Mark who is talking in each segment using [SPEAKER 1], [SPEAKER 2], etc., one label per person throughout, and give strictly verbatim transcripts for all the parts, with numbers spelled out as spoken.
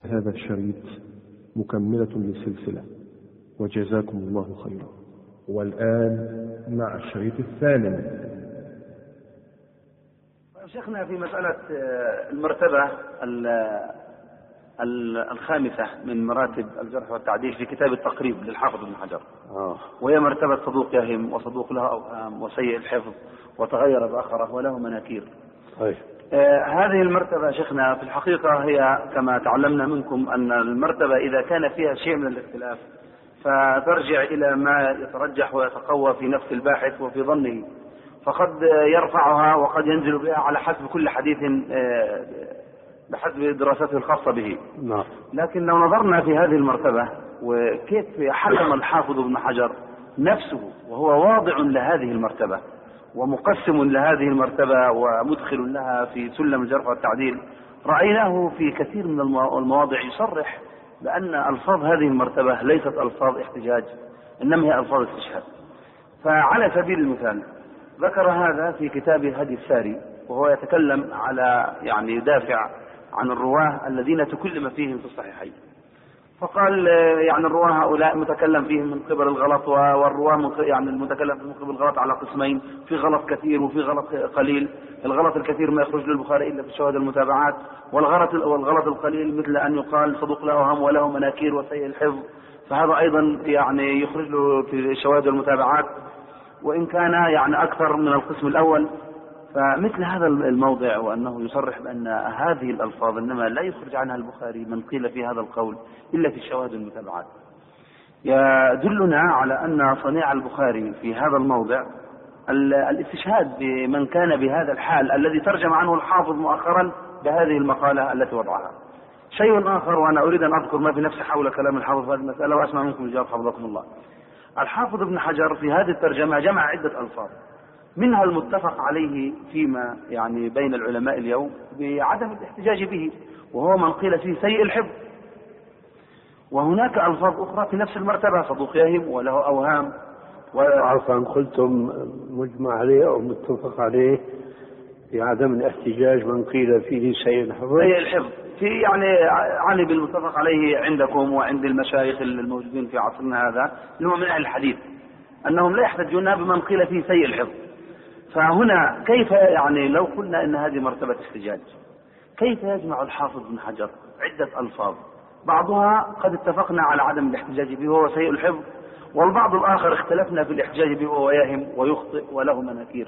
[SPEAKER 1] هذا الشريط مكملة للسلسلة، وجزاكم الله خيرا. والآن مع الشريط الثامن.
[SPEAKER 2] شيخنا في مسألة المرتبة الخامسة من مراتب الجرح والتعديل في كتاب التقريب للحافظ ابن حجر،
[SPEAKER 3] آه.
[SPEAKER 2] وهي مرتبة صدوق يهم وصدوق له أوهام وسيء الحفظ وتغير بآخره وله مناكير.
[SPEAKER 3] طيب.
[SPEAKER 2] آه هذه المرتبة شيخنا في الحقيقة هي كما تعلمنا منكم أن المرتبة إذا كان فيها شيء من الاختلاف فترجع إلى ما يترجح ويتقوى في نفس الباحث وفي ظنه، فقد يرفعها وقد ينزل بها على حسب كل حديث آه بحسب دراسته الخاصة به.
[SPEAKER 3] نعم.
[SPEAKER 2] لكن لو نظرنا في هذه المرتبة وكيف حكم الحافظ ابن حجر نفسه وهو واضع لهذه المرتبة ومقسم لهذه المرتبة ومدخل لها في سلم الجرح والتعديل، رأيناه في كثير من المواضع يصرح بأن ألفاظ هذه المرتبة ليست ألفاظ احتجاج، إنما هي ألفاظ استشهاد. فعلى سبيل المثال ذكر هذا في كتاب هدي الساري، وهو يتكلم على يعني يدافع عن الرواه الذين تكلم فيهم في الصحيحين، فقال يعني الرواه هؤلاء متكلم فيهم من قبل الغلط، والرواه يعني المتكلم من قبل الغلط على قسمين، في غلط كثير وفي غلط قليل. الغلط الكثير ما يخرج للبخاري إلا في الشواهد المتابعات، والغلط والغلط القليل مثل أن يقال صدوق له أوهام وله مناكير وسيء الحفظ، فهذا أيضا يعني يخرج له في الشواهد والمتابعات وإن كان يعني أكثر من القسم الأول. فمثل هذا الموضع وأنه يصرح بأن هذه الألفاظ إنما لا يخرج عنها البخاري من قيل في هذا القول إلا في الشواهد المتابعات، يدلنا على أن صنيع البخاري في هذا الموضع الاستشهاد بمن كان بهذا الحال الذي ترجم عنه الحافظ مؤخرا بهذه المقالة التي وضعها. شيء آخر، وأنا أريد أن أذكر ما في نفسي حول كلام الحافظ في هذه المسألة وأسمع منكم الجواب حفظكم الله. الحافظ ابن حجر في هذه الترجمة جمع عدة ألفاظ، منها المتفق عليه فيما يعني بين العلماء اليوم بعدم الاحتجاج به، وهو من قيل فيه سيء الحفظ. وهناك ألفاظ أخرى في نفس المرتبة، صدوق يهم وله أوهام.
[SPEAKER 3] عفوا، قلتم مجمع عليه أو متفق عليه بعدم الاحتجاج من قيل فيه سيء الحفظ.
[SPEAKER 2] سيء الحفظ في يعني عني بالمتفق عليه عندكم وعند المشايخ الموجودين في عصرنا هذا اللي هو من أهل الحديث، أنهم لا يحتجون بمن قيل فيه سيء الحفظ. فهنا كيف يعني لو قلنا ان هذه مرتبة احتجاج، كيف يجمع الحافظ بن حجر عدة ألفاظ بعضها قد اتفقنا على عدم الاحتجاج به وهو سيء الحفظ، والبعض الآخر اختلفنا في الاحتجاج به وهو يهم ويخطئ وله مناكير.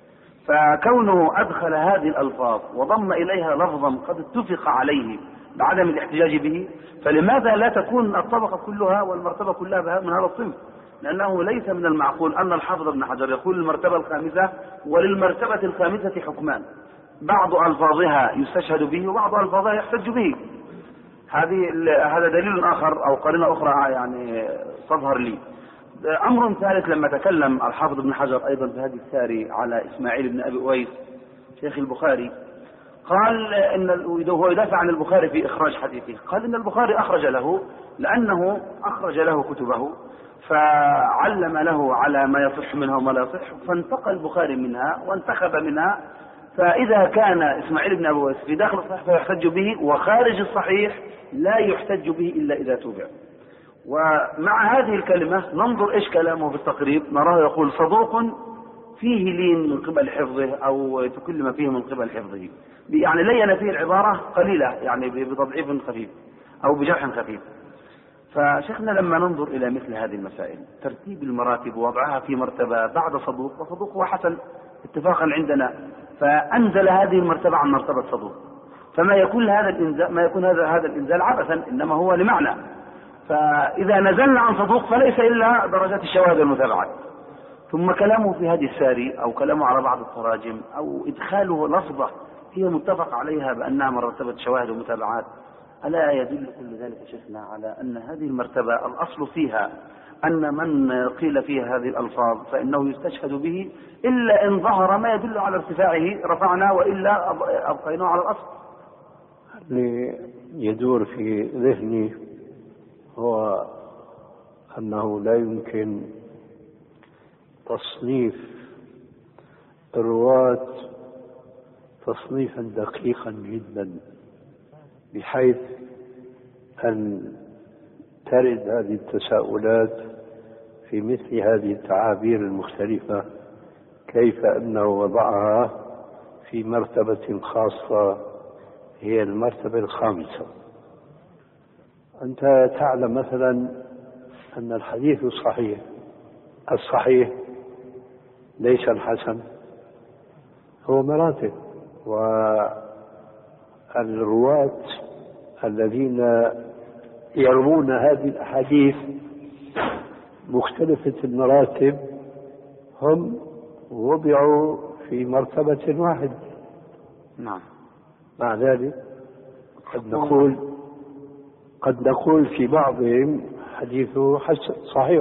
[SPEAKER 2] فكونه أدخل هذه الألفاظ وضم إليها لفظا قد اتفق عليه بعدم الاحتجاج به، فلماذا لا تكون الطبقة كلها والمرتبة كلها من هذا الصنف؟ لأنه ليس من المعقول أن الحافظ ابن حجر يقول المرتبة الخامسة وللمرتبة الخامسة حكمان، بعض ألفاظها يستشهد به وبعض ألفاظها يحتج به. هذه هذا دليل آخر أو قرينة أخرى يعني تظهر لي. أمر ثالث، لما تكلم الحافظ ابن حجر أيضا في هذه الساري على إسماعيل بن أبي أويس شيخ البخاري، قال إن هو يدافع عن البخاري في إخراج حديثه، قال إن البخاري أخرج له لأنه أخرج له كتبه فعلم له على ما يصح منها وما لا يصح، فانتقى البخاري منها وانتخب منها. فإذا كان إسماعيل بن أبي أويس في داخل الصحيح فيحتج به، وخارج الصحيح لا يحتج به إلا إذا توبع. ومع هذه الكلمة ننظر إيش كلامه في التقريب، نراه يقول صدوق فيه لين من قبل حفظه أو تكلم فيه من قبل حفظه، يعني لين فيه العبارة قليلة يعني بتضعيف خفيف أو بجرح خفيف. فشيخنا لما ننظر إلى مثل هذه المسائل ترتيب المراتب ووضعها في مرتبة بعد صدوق، وصدوق هو حسن اتفاقا عندنا، فأنزل هذه المرتبة عن مرتبة صدوق، فما يكون هذا الإنزال ما يكون هذا هذا الإنزال عبثا، إنما هو لمعنى. فإذا نزلنا عن صدوق فليس إلا درجات الشواهد والمتابعات. ثم كلامه في هذه الساري أو كلامه على بعض التراجم أو إدخاله لفظة هي متفق عليها بأنها مرتبة شواهد ومتابعات، ألا يدل كل ذلك شيخنا على أن هذه المرتبة الأصل فيها أن من قيل فيها هذه الألفاظ فإنه يستشهد به، إلا إن ظهر ما يدل على ارتفاعه رفعنا، وإلا أبقيناه على الأصل.
[SPEAKER 3] اللي يدور في ذهني هو أنه لا يمكن تصنيف الرواة تصنيفا دقيقا جدا، بحيث أن ترد هذه التساؤلات في مثل هذه التعابير المختلفة، كيف أنه وضعها في مرتبة خاصة هي المرتبة الخامسة. أنت تعلم مثلا أن الحديث الصحيح الصحيح ليس الحسن، هو مراتب، والرواة الذين يروون هذه الأحاديث مختلفة المراتب هم وضعوا في مرتبة واحدة.
[SPEAKER 2] نعم.
[SPEAKER 3] مع ذلك قد نقول قد نقول في بعضهم حديثه حسن صحيح،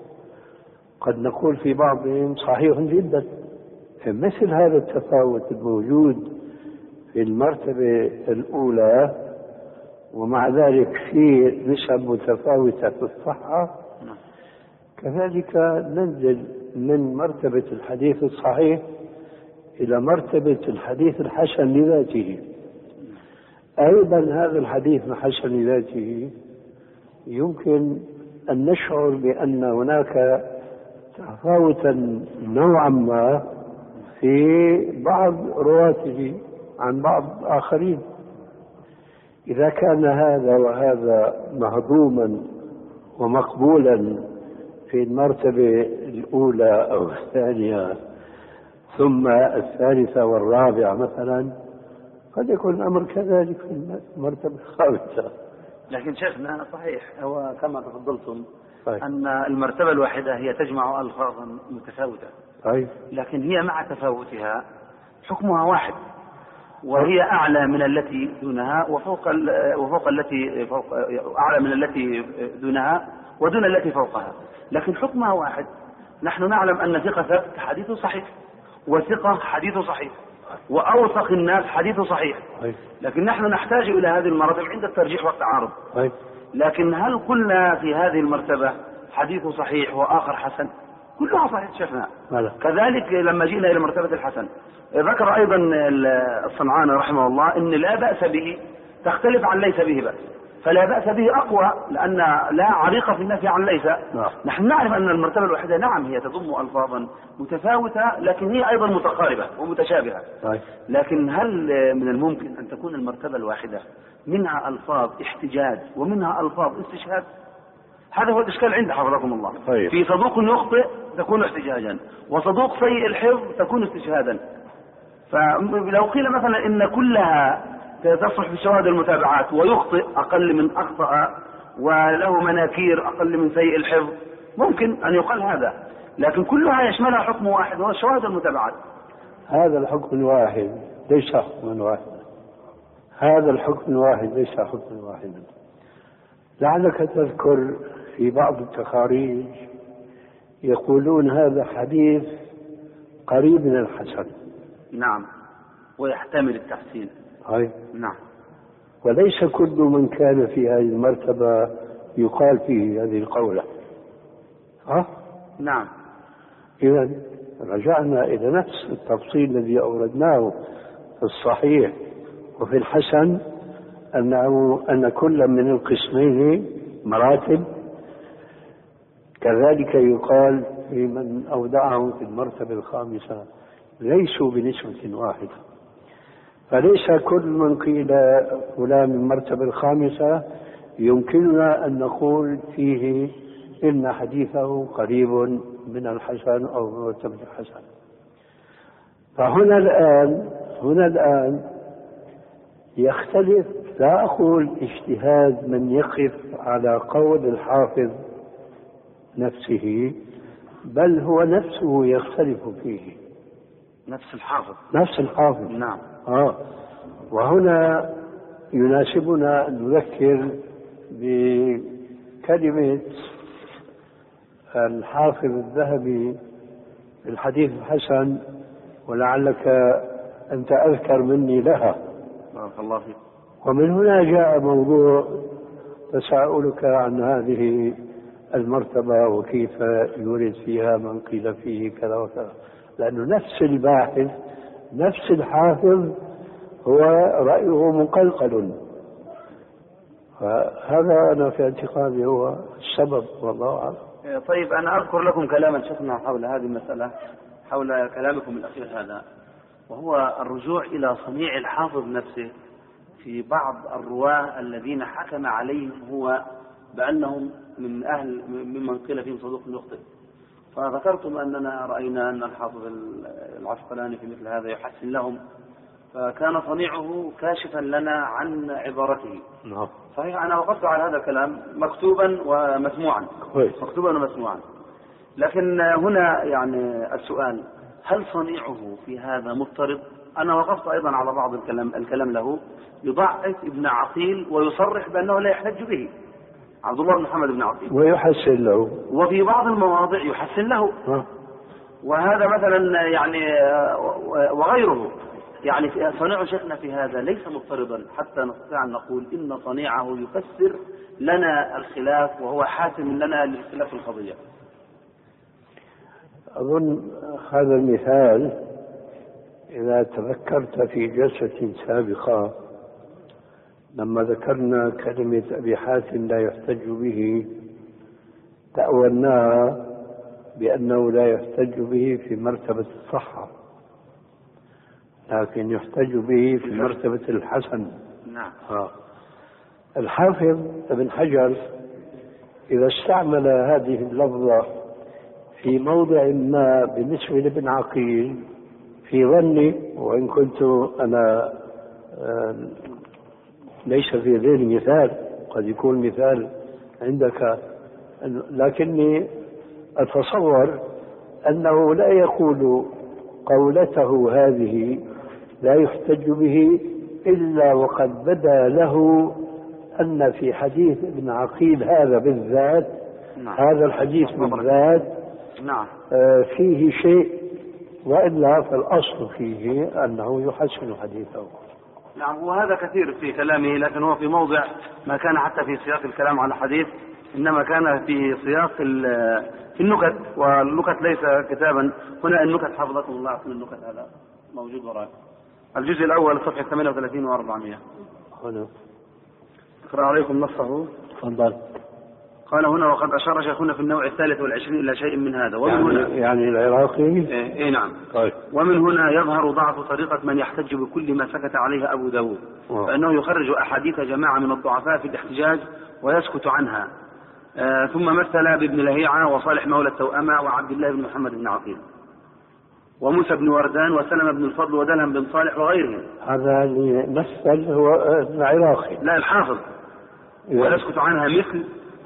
[SPEAKER 3] قد نقول في بعضهم صحيح جدا. مثل هذا التفاوت الموجود في المرتبة الأولى ومع ذلك في نسب متفاوتة في الصحة، كذلك ننزل من مرتبة الحديث الصحيح إلى مرتبة الحديث الحسن لذاته. أيضا هذا الحديث الحسن لذاته يمكن أن نشعر بأن هناك تفاوتا نوعا ما في بعض رواته عن بعض آخرين. إذا كان هذا وهذا مهضوما ومقبولا في المرتبة الأولى أو الثانية ثم الثالثة والرابعة مثلا، قد يكون الأمر كذلك في المرتبة الخامسة.
[SPEAKER 2] لكن شيخنا صحيح هو كما تفضلتم
[SPEAKER 3] طيب.
[SPEAKER 2] أن المرتبة الواحدة هي تجمع ألفاظا متفاوتة،
[SPEAKER 3] طيب.
[SPEAKER 2] لكن هي مع تفاوتها حكمها واحد، وهي أعلى من التي دونها وفوق وفوق التي فوق أعلى من التي دونها ودون التي فوقها، لكن حكمها واحد. نحن نعلم أن ثقة ثبت حديث صحيح، وثقة حديث صحيح، وأوثق الناس حديث صحيح. لكن نحن نحتاج إلى هذه المراتب عند الترجيح والتعارض. لكن هل قلنا في هذه المرتبة حديث صحيح وآخر حسن؟ كلها صحيح شيخنا. كذلك لما جئنا إلى مرتبة الحسن ذكر أيضا الصنعاني رحمه الله أن لا بأس به تختلف عن ليس به بأس، فلا بأس به أقوى لأن لا عريق في النفي عن ليس. نعم. نحن نعرف أن المرتبة الواحدة نعم هي تضم ألفاظا متفاوتة، لكن هي أيضا متقاربة ومتشابهة. طيب. لكن هل من الممكن أن تكون المرتبة الواحدة منها ألفاظ احتجاج ومنها ألفاظ استشهاد؟ هذا هو الإشكال عند حفظكم الله. طيب. في صدوق يخطئ تكون احتجاجا، وصدوق سيء الحفظ تكون استشهادا. فلو قيل مثلا إن كلها تصلح في شواهد المتابعات ويخطئ أقل من أخطأ وله مناكير أقل من سيء الحفظ، ممكن أن يقال هذا، لكن كلها يشملها حكم واحد وهو شواهد المتابعات.
[SPEAKER 3] هذا الحكم الواحد ليس حكما واحدا، هذا الحكم الواحد ليس حكما واحدا. لعلك تذكر في بعض التخاريج يقولون هذا حديث قريب من الحسن.
[SPEAKER 2] نعم، ويحتمل التحسين.
[SPEAKER 3] هاي.
[SPEAKER 2] نعم.
[SPEAKER 3] وليس كل من كان في هذه المرتبة يقال فيه هذه القولة. ها؟
[SPEAKER 2] نعم.
[SPEAKER 3] إذا رجعنا إلى نفس التفصيل الذي أوردناه في الصحيح وفي الحسن، أنه أن كل من القسمين مراتب، كذلك يقال في من أودعهم في المرتبة الخامسة ليسوا بنسبة واحدة. فليس كل من قيل فلان من المرتبة الخامسة يمكننا أن نقول فيه إن حديثه قريب من الحسن أو من مرتبة الحسن. فهنا الآن هنا الآن يختلف، لا أقول اجتهاد من يقف على قول الحافظ نفسه، بل هو نفسه يختلف فيه.
[SPEAKER 2] نفس الحافظ
[SPEAKER 3] نفس الحافظ.
[SPEAKER 2] نعم.
[SPEAKER 3] آه. وهنا يناسبنا أن نذكر بكلمة الحافظ الذهبي في الحديث الحسن، ولعلك أنت أذكر مني لها.
[SPEAKER 2] بارك الله فيك.
[SPEAKER 3] ومن هنا جاء موضوع تساؤلك عن هذه المرتبة وكيف يورد فيها من قيل فيه كذا وكذا، لأنه نفس الباحث نفس الحافظ هو رأيه مقلقل. فهذا أنا في اعتقادي هو السبب والله أعلم.
[SPEAKER 2] طيب أنا أذكر لكم كلاما شفنا حول هذه المسألة، حول كلامكم الأخير هذا، وهو الرجوع إلى صنيع الحافظ نفسه في بعض الرواة الذين حكم عليهم هو بأنهم من أهل ممن قيل فيهم صدوق يخطئ. فذكرتم أننا رأينا أن الحافظ العسقلاني في مثل هذا يحسن لهم، فكان صنيعه كاشفا لنا عن عبارته.
[SPEAKER 3] نعم.
[SPEAKER 2] صحيح أنا وقفت على هذا الكلام مكتوبا ومسموعا.
[SPEAKER 3] كويس.
[SPEAKER 2] مكتوبا ومسموعا. لكن هنا يعني السؤال، هل صنيعه في هذا مضطرب؟ أنا وقفت أيضا على بعض الكلام, الكلام له يضعف ابن عقيل ويصرح بأنه لا يحتج به، عبد الله بن محمد بن عقيل،
[SPEAKER 3] ويحسن له،
[SPEAKER 2] وفي بعض المواضع يحسن له. ها. وهذا مثلا يعني وغيره، يعني صنيع شيخنا في هذا ليس مضطربا حتى نستطيع أن نقول إن صنيعه يفسر لنا الخلاف وهو حاسم لنا للخلاف القضية.
[SPEAKER 3] أظن هذا المثال إذا تذكرت في جلسة سابقة لما ذكرنا كلمة أبي حاتم لا يحتج به، تأولناها بأنه لا يحتج به في مرتبة الصحة، لكن يحتج به في مرتبة الحسن.
[SPEAKER 2] نعم.
[SPEAKER 3] آه. الحافظ ابن حجر إذا استعمل هذه اللفظة في موضع ما بالنسبة لابن عقيل في ظني، وإن كنت أنا آه ليس في ذهني مثال، قد يكون مثال عندك، لكني أتصور أنه لا يقول قولته هذه لا يحتج به إلا وقد بدا له أن في حديث ابن عقيل هذا بالذات، نعم. هذا الحديث بالذات
[SPEAKER 2] نعم.
[SPEAKER 3] آه فيه شيء، وإلا فالأصل فيه أنه يحسن حديثه.
[SPEAKER 2] نعم. وهذا كثير في كلامه، لكن هو في موضع ما كان حتى في سياق الكلام على الحديث، إنما كان في سياق في النكت، والنكت ليس كتابا. هنا النكت حفظكم الله، أصل النكت هذا موجود وراء الجزء الأول صفحة ثمانية وثلاثين وأربعمائة.
[SPEAKER 3] هنا
[SPEAKER 2] أقرأ عليكم نصه.
[SPEAKER 3] تفضل.
[SPEAKER 2] قال هنا: وقد أشار شيخنا في النوع الثالث والعشرين إلى شيء من هذا. ومن
[SPEAKER 3] يعني,
[SPEAKER 2] هنا
[SPEAKER 3] يعني العراقي.
[SPEAKER 2] إيه, إيه نعم.
[SPEAKER 3] طيب.
[SPEAKER 2] ومن هنا يظهر ضعف طريقة من يحتج بكل ما سكت عليه أبو داود، فإنه يخرج أحاديث جماعة من الضعفاء في الاحتجاج ويسكت عنها. آه ثم مثل بابن لهيعة وصالح مولى التوأمة وعبد الله بن محمد بن عقيل وموسى بن وردان وسلم بن الفضل ودلهم بن صالح وغيرهم.
[SPEAKER 3] هذا اللي مثل هو العراقي.
[SPEAKER 2] لا الحافظ. ويسكت عنها مثل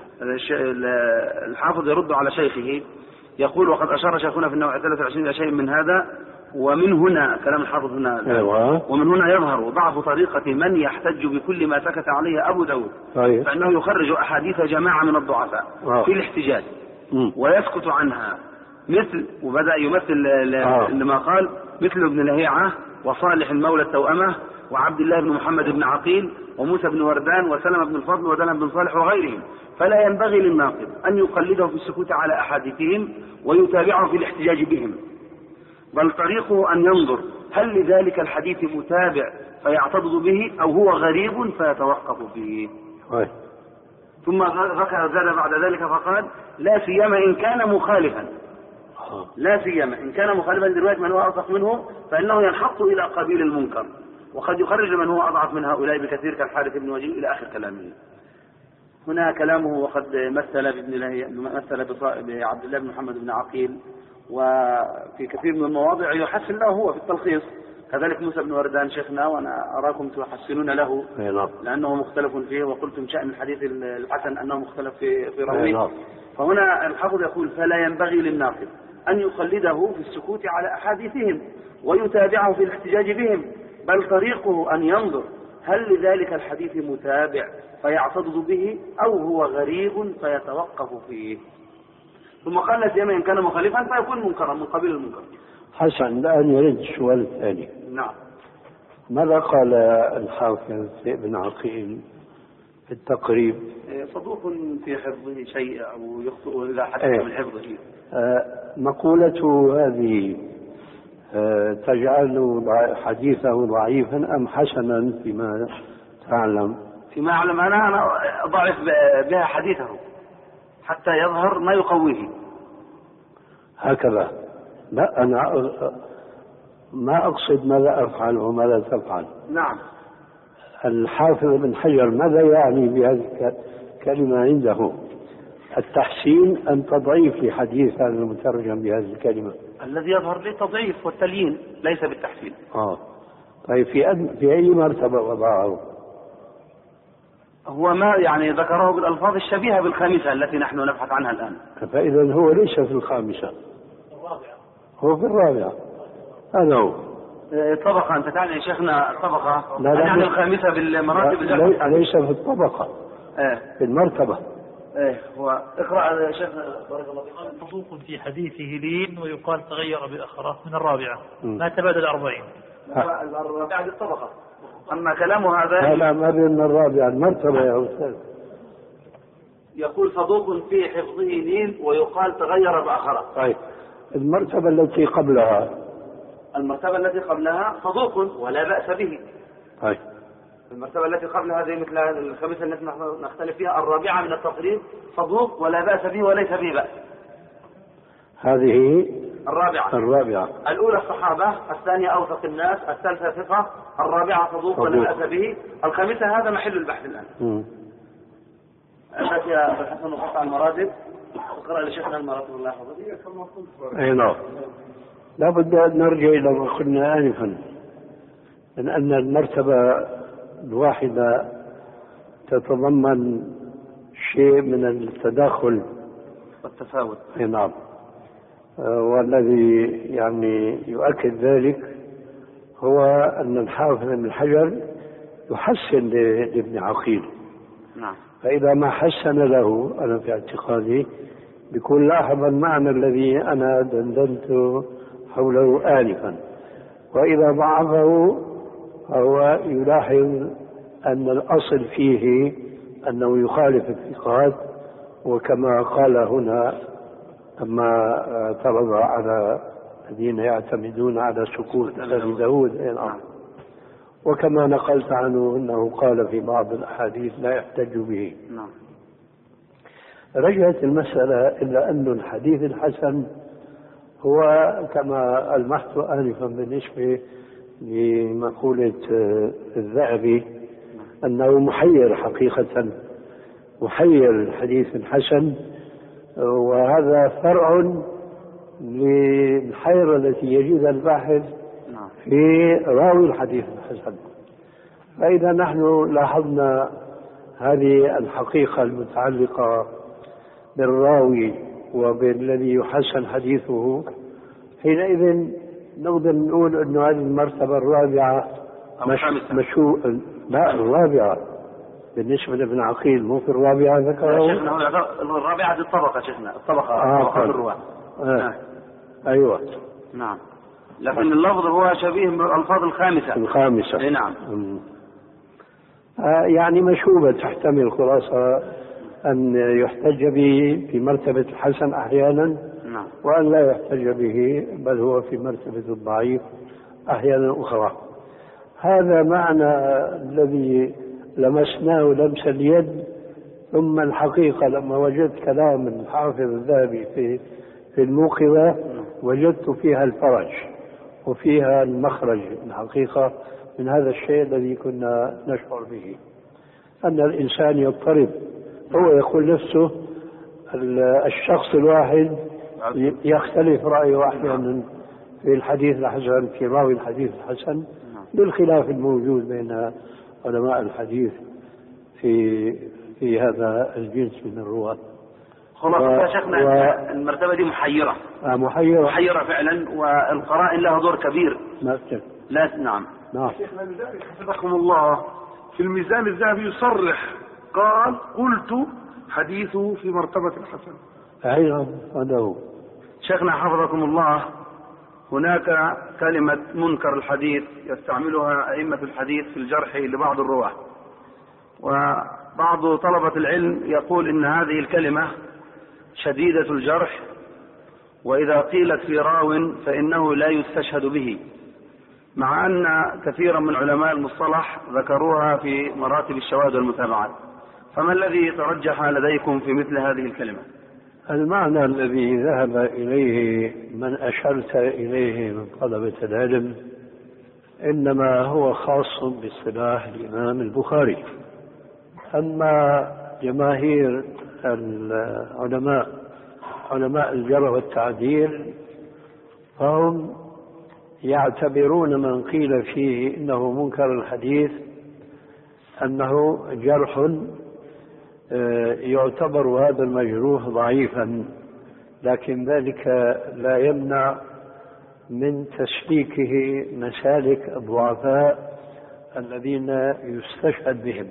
[SPEAKER 2] الحافظ يرد على شيخه يقول: وقد أشار شيخنا في النوع الثالث والعشرين إلى شيء من هذا. ومن هنا كلام الحافظ هنا.
[SPEAKER 3] أيوة.
[SPEAKER 2] ومن هنا يظهر ضعف طريقة من يحتج بكل ما سكت عليه أبو داود.
[SPEAKER 3] طيب.
[SPEAKER 2] فإنه يخرج أحاديث جماعة من الضعفاء أوه. في الاحتجاج م. ويسكت عنها مثل، وبدأ يمثل لما قال مثل ابن لهيعة وصالح المولى التوأمة وعبد الله بن محمد بن عقيل وموسى بن وردان وسلم بن الفضل ودلهم بن صالح وغيرهم. فلا ينبغي للناقد أن يقلده في السكوت على أحاديثهم ويتابعه في الاحتجاج بهم، بل طريقه أن ينظر هل لذلك الحديث متابع فيعتضد به أو هو غريب فيتوقف به. ثم ذكر زاد بعد ذلك فقال: لا سيما إن كان مخالفا لا سيما إن كان مخالفا لرواية من هو أوثق منه، فإنه ينحط إلى قبيل المنكر، وقد يخرج من هو أضعف من هؤلاء بكثير كالحارث بن وجيه إلى آخر كلامه. هنا كلامه: وقد مثل بابن لهيعة مثل بعبد الله بن محمد بن عقيل، وفي كثير من المواضع يحسن له هو في التلخيص. كذلك موسى بن وردان شيخنا، وأنا أراكم تحسنون له لأنه مختلف فيه، وقلتم شأن الحديث الحسن أنه مختلف في في رويه. فهنا الحافظ يقول: فلا ينبغي للناقد أن يقلده في السكوت على أحاديثهم ويتابعه في الاحتجاج بهم، بل طريقه أن ينظر هل لذلك الحديث متابع فيعتضد به أو هو غريب فيتوقف فيه. ثم قال: لا سيما إن كان مخالفا فيكون منكرا من قبيل المنكر.
[SPEAKER 3] حسن. الآن يرد السؤال الثاني.
[SPEAKER 2] نعم.
[SPEAKER 3] ماذا قال الحافظ ابن عقيل في التقريب؟
[SPEAKER 2] صدوق في حفظه شيء أو يخطئ إذا حدث من حفظه.
[SPEAKER 3] آه مقولته هذه آه تجعل حديثه ضعيفا أم حسنا فيما تعلم؟
[SPEAKER 2] فيما أعلم أنا أنا ضعف بها حديثه حتى يظهر ما يقويه.
[SPEAKER 3] هكذا. لا أنا ما أقصد ماذا أفعل وماذا تفعل.
[SPEAKER 2] نعم.
[SPEAKER 3] الحافظ ابن حجر ماذا يعني بهذه الكلمة عنده؟ التحسين أم تضعيف لحديث هذا المترجم بهذه الكلمة؟
[SPEAKER 2] الذي يظهر لي تضعيف والتليين ليس بالتحسين.
[SPEAKER 3] آه طيب في أد... في أي مرتبة وضعه؟
[SPEAKER 2] هو ما يعني ذكره بالألفاظ الشبيهة بالخامسة التي نحن نبحث عنها الآن.
[SPEAKER 3] فإذا هو ليس في الخامسة، هو في الرابعة. هذا هو
[SPEAKER 2] طبقة. أنت تعني يا شيخنا طبقة؟
[SPEAKER 3] لا لا
[SPEAKER 2] يعني الخامسة بالمراتب.
[SPEAKER 3] لا ليس في الطبقة.
[SPEAKER 2] إيه.
[SPEAKER 3] في المرتبة.
[SPEAKER 2] إيه هو اقرأ يا شيخنا بارك الله فيك.
[SPEAKER 4] صدوق في حديثه لين ويقال تغير بأخره من الرابعة ما تبادل أربعين.
[SPEAKER 2] الرابعة الطبقة. أما كلامه هذا
[SPEAKER 3] لا لا ما بين الرابعة المرتبة يا أستاذ.
[SPEAKER 2] يقول صدوق في حفظه لين ويقال تغير بأخره.
[SPEAKER 3] طيب المرتبة التي قبلها.
[SPEAKER 2] المرتبة التي قبلها صدوق ولا بأس به.
[SPEAKER 3] طيب
[SPEAKER 2] المرتبة التي قبل هذه مثل الخمسة التي نختلف فيها. الرابعة من التصريف صدوق ولا بأس به وليس به بأس.
[SPEAKER 3] هذه
[SPEAKER 2] الرابعة.
[SPEAKER 3] الرابعة.
[SPEAKER 2] الأولى الصحابة، الثانية أوثق الناس، الثالثة ثقة، الرابعة صدوق ولا بأس به، الخامسة هذا محل البحث الآن.
[SPEAKER 3] امم
[SPEAKER 2] أنت يا أبو الحسن وقطع المراتب اقرأ لشيخنا المراتب الله يحفظك.
[SPEAKER 3] أي نعم. لا بد أن نرجع إلى ما قلنا آنفا من أن المرتبة الواحدة تتضمن شيء من التداخل
[SPEAKER 2] والتفاوت.
[SPEAKER 3] أي نعم. والذي يعني يؤكد ذلك هو أن الحافظ ابن حجر يحسن لابن عقيل.
[SPEAKER 2] نعم.
[SPEAKER 3] فإذا ما حسن له أنا في اعتقادي بيكون لاحظ المعنى الذي أنا دندنت حوله آنفا، وإذا ضعفه فهو يلاحظ أن الأصل فيه أنه يخالف الثقات، وكما قال هنا لما اعترض على الذين يعتمدون على سكوت أبي داود، وكما نقلت عنه أنه قال في بعض الأحاديث لا يحتج به.
[SPEAKER 2] نعم.
[SPEAKER 3] رجعت المسألة إلا أن الحديث الحسن هو كما ألمحت آنفا بالنسبة لمقولة الذهبي أنه محير حقيقة، محير الحديث الحسن، وهذا فرع للحيرة التي يجدها الباحث في راوي الحديث الحسن. فإذا نحن لاحظنا هذه الحقيقة المتعلقة بالراوي وبالذي يحسن حديثه، حينئذ نقدر نقول أن هذه المرتبة الرابعة مش مشو لا الرابعة بالنسبة لابن عقيل، مو في الرابعة ذكره.
[SPEAKER 2] شيخنا الرابعة دي الطبقة شيخنا الطبقة
[SPEAKER 3] آه
[SPEAKER 2] طبقة الرواة.
[SPEAKER 3] آه. أيوة.
[SPEAKER 2] نعم. لكن اللفظ هو شبيه بالألفاظ الخامسة.
[SPEAKER 3] الخامسة.
[SPEAKER 2] اي نعم.
[SPEAKER 3] آه يعني مشوبة تحتمل خلاصة أن يحتج به في مرتبة الحسن أحيانا،
[SPEAKER 2] نعم.
[SPEAKER 3] وأن لا يحتج به بل هو في مرتبة الضعيف أحيانا أخرى. هذا معنى الذي لمسناه لمس اليد. ثم الحقيقة لما وجدت كلام الحافظ الذهبي في في الموقظة وجدت فيها الفرج وفيها المخرج الحقيقة من هذا الشيء الذي كنا نشعر به، أن الإنسان يضطرب. هو يقول نفسه الشخص الواحد يختلف رأيه أحيانا في الحديث الحسن، في راوي الحديث الحسن، بالخلاف الموجود بين علماء الحديث في في هذا الجنس من الرواة.
[SPEAKER 2] خلاص يا شيخنا و... المرتبة دي محيرة.
[SPEAKER 3] آه محيرة.
[SPEAKER 2] محيرة فعلا، والقرائن لها دور كبير.
[SPEAKER 3] نعم.
[SPEAKER 2] لا نعم.
[SPEAKER 3] نعم.
[SPEAKER 5] شيخنا لذلك حفظكم الله في الميزان الذهبي يصرح قال قلت حديثه في مرتبة الحسن.
[SPEAKER 3] أيضا هذا هو.
[SPEAKER 2] شيخنا حفظكم الله، هناك كلمة منكر الحديث يستعملها أئمة الحديث في الجرح لبعض الرواة، وبعض طلبة العلم يقول إن هذه الكلمة شديدة الجرح، وإذا قيلت في راو فإنه لا يستشهد به، مع أن كثيرا من علماء المصطلح ذكروها في مراتب الشواذ والمتابعات، فما الذي ترجح لديكم في مثل هذه الكلمة؟
[SPEAKER 3] المعنى الذي ذهب إليه من أشرت إليه من طلبة العلم إنما هو خاص باصطلاح الإمام البخاري. أما جماهير العلماء علماء الجرح والتعديل فهم يعتبرون من قيل فيه إنه منكر الحديث أنه جرح يعتبر هذا المجروح ضعيفا، لكن ذلك لا يمنع من تسليكه مسالك الضعفاء الذين يستشهد بهم.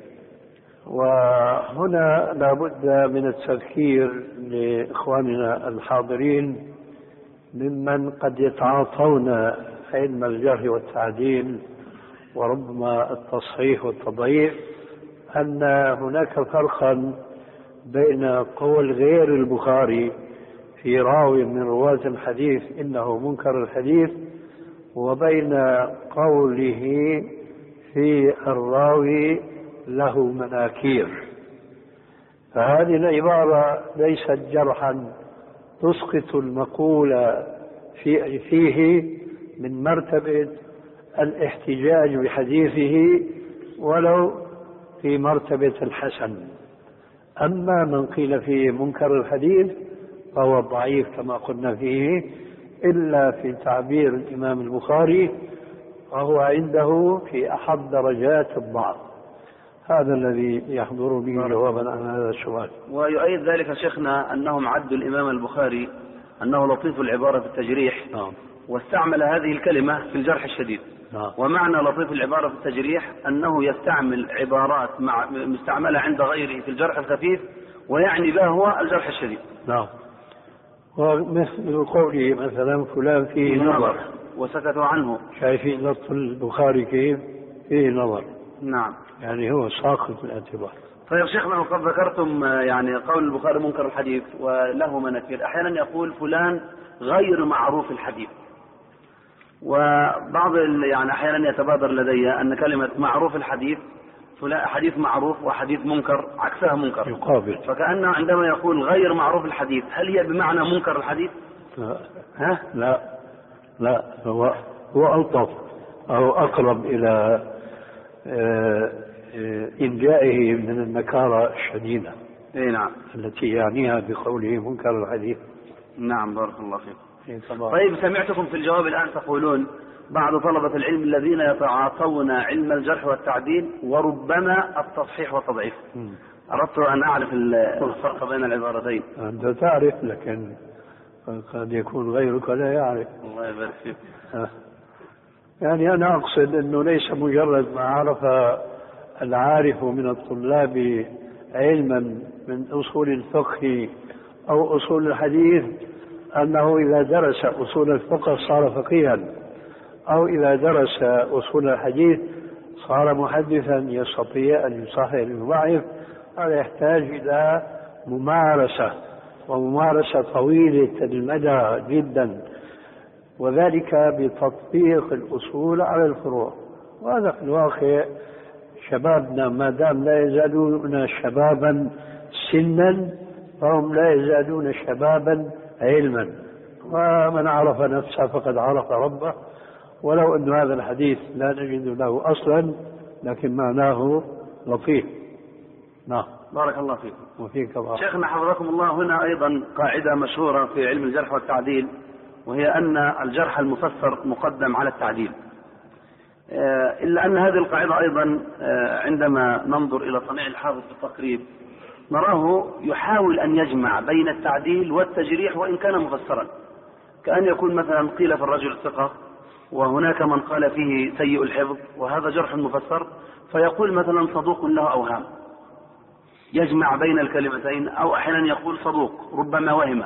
[SPEAKER 3] وهنا لا بد من التذكير لإخواننا الحاضرين ممن قد يتعاطون علم الجرح والتعديل وربما التصحيح والتضعيف أن هناك فرقا بين قول غير البخاري في راوي من رواة الحديث إنه منكر الحديث وبين قوله في الراوي له مناكير. فهذه العبارة ليست جرحا تسقط المقول في فيه من مرتبة الاحتجاج بحديثه ولو في مرتبة الحسن. أما من قيل فيه منكر الحديث فهو ضعيف كما قلنا فيه إلا في تعبير الإمام البخاري وهو عنده في أحد درجات الضعف. هذا الذي يحضرني جوابا عن هذا السؤال.
[SPEAKER 2] ويؤيد ذلك شيخنا أنهم عدوا الإمام البخاري أنه لطيف العبارة في التجريح، نعم. واستعمل هذه الكلمة في الجرح الشديد، نعم. ومعنى لطيف العبارة في التجريح أنه يستعمل عبارات مع مستعملة عند غيره في الجرح الخفيف ويعني به هو الجرح الشديد،
[SPEAKER 3] نعم. ومثل قوله مثلا فلان فيه نظر
[SPEAKER 2] وسكتوا عنه.
[SPEAKER 3] شايفين نص البخاري كيف فيه نظر،
[SPEAKER 2] نعم،
[SPEAKER 3] يعني هو ساقط من الاعتبار.
[SPEAKER 2] طيب شيخنا، وقد ذكرتم يعني قول البخاري منكر الحديث وله مناكير، أحيانا يقول فلان غير معروف الحديث، وبعض يعني أحيانا يتبادر لدي أن كلمة معروف الحديث فلان حديث معروف وحديث منكر عكسها منكر
[SPEAKER 3] يقابل،
[SPEAKER 2] فكأنه عندما يقول غير معروف الحديث هل هي بمعنى منكر الحديث؟
[SPEAKER 3] لا ها؟ لا لا هو هو ألطف أو أقرب إلى إنجائه من النكارة الشديدة،
[SPEAKER 2] اي نعم،
[SPEAKER 3] التي يعنيها بقوله منكر الحديث.
[SPEAKER 2] نعم، بارك الله فيكم. طيب سمعتكم في الجواب الآن تقولون بعض طلبة العلم الذين يتعاطون علم الجرح والتعديل وربما التصحيح والتضعيف. م. أردت أن أعرف الفرق بين العبارتين.
[SPEAKER 3] أنت تعرف، لكن قد يكون غيرك لا يعرف.
[SPEAKER 2] الله يبارك فيك.
[SPEAKER 3] يعني أنا أقصد أنه ليس مجرد ما عرف العارف من الطلاب علما من أصول الفقه أو أصول الحديث أنه إذا درس أصول الفقه صار فقيها، أو إذا درس أصول الحديث صار محدثا يستطيع أن يصحح ويضعف. هذا يحتاج إلى ممارسة، وممارسة طويلة المدى جدا، وذلك بتطبيق الأصول على الفروع. وهذا في الواقع شبابنا ما دام لا يزالون شبابا سنا فهم لا يزالون شبابا علما، ومن عرف نفسه فقد عرف ربه. ولو أن هذا الحديث لا نجد له أصلا لكن معناه لطيف. نعم،
[SPEAKER 2] بارك الله فيكم.
[SPEAKER 3] وفيك الله.
[SPEAKER 2] شيخنا حفظكم الله، هنا أيضا قاعدة مشهورة في علم الجرح والتعديل، وهي أن الجرح المفسر مقدم على التعديل، إلا أن هذه القاعدة أيضا عندما ننظر إلى صنيع الحافظ في التقريب نراه يحاول أن يجمع بين التعديل والتجريح وإن كان مفسرا، كأن يكون مثلا قيل في الرجل الثقة وهناك من قال فيه سيء الحفظ وهذا جرح مفسر، فيقول مثلا صدوق له أوهام، يجمع بين الكلمتين، أو أحيانا يقول صدوق ربما وهم.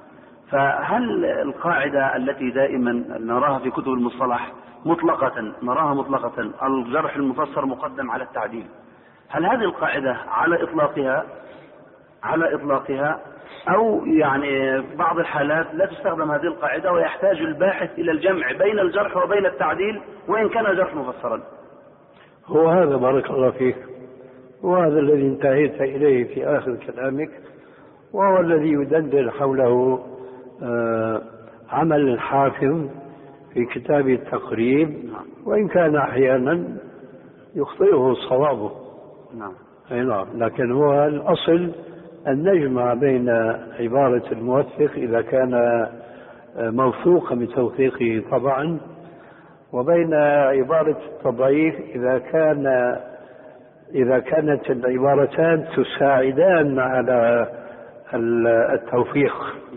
[SPEAKER 2] فهل القاعدة التي دائما نراها في كتب المصطلح مطلقة نراها مطلقة الجرح المفسر مقدم على التعديل، هل هذه القاعدة على إطلاقها على إطلاقها أو يعني في بعض الحالات لا تستخدم هذه القاعدة ويحتاج الباحث إلى الجمع بين الجرح وبين التعديل وإن كان الجرح مفسرا.
[SPEAKER 3] هو هذا بارك الله فيك، وهذا الذي انتهيت إليه في آخر كلامك، وهو الذي يدندن حوله آه عمل الحافظ في كتاب التقريب، وإن كان أحيانا يخطئه صوابه.
[SPEAKER 2] نعم.
[SPEAKER 3] أي نعم، لكن هو الأصل أن نجمع بين عبارة الموثق إذا كان موثوقا بتوثيقه طبعا، وبين عبارة التضعيف إذا كان إذا كانت العبارتان تساعدان على التوفيق.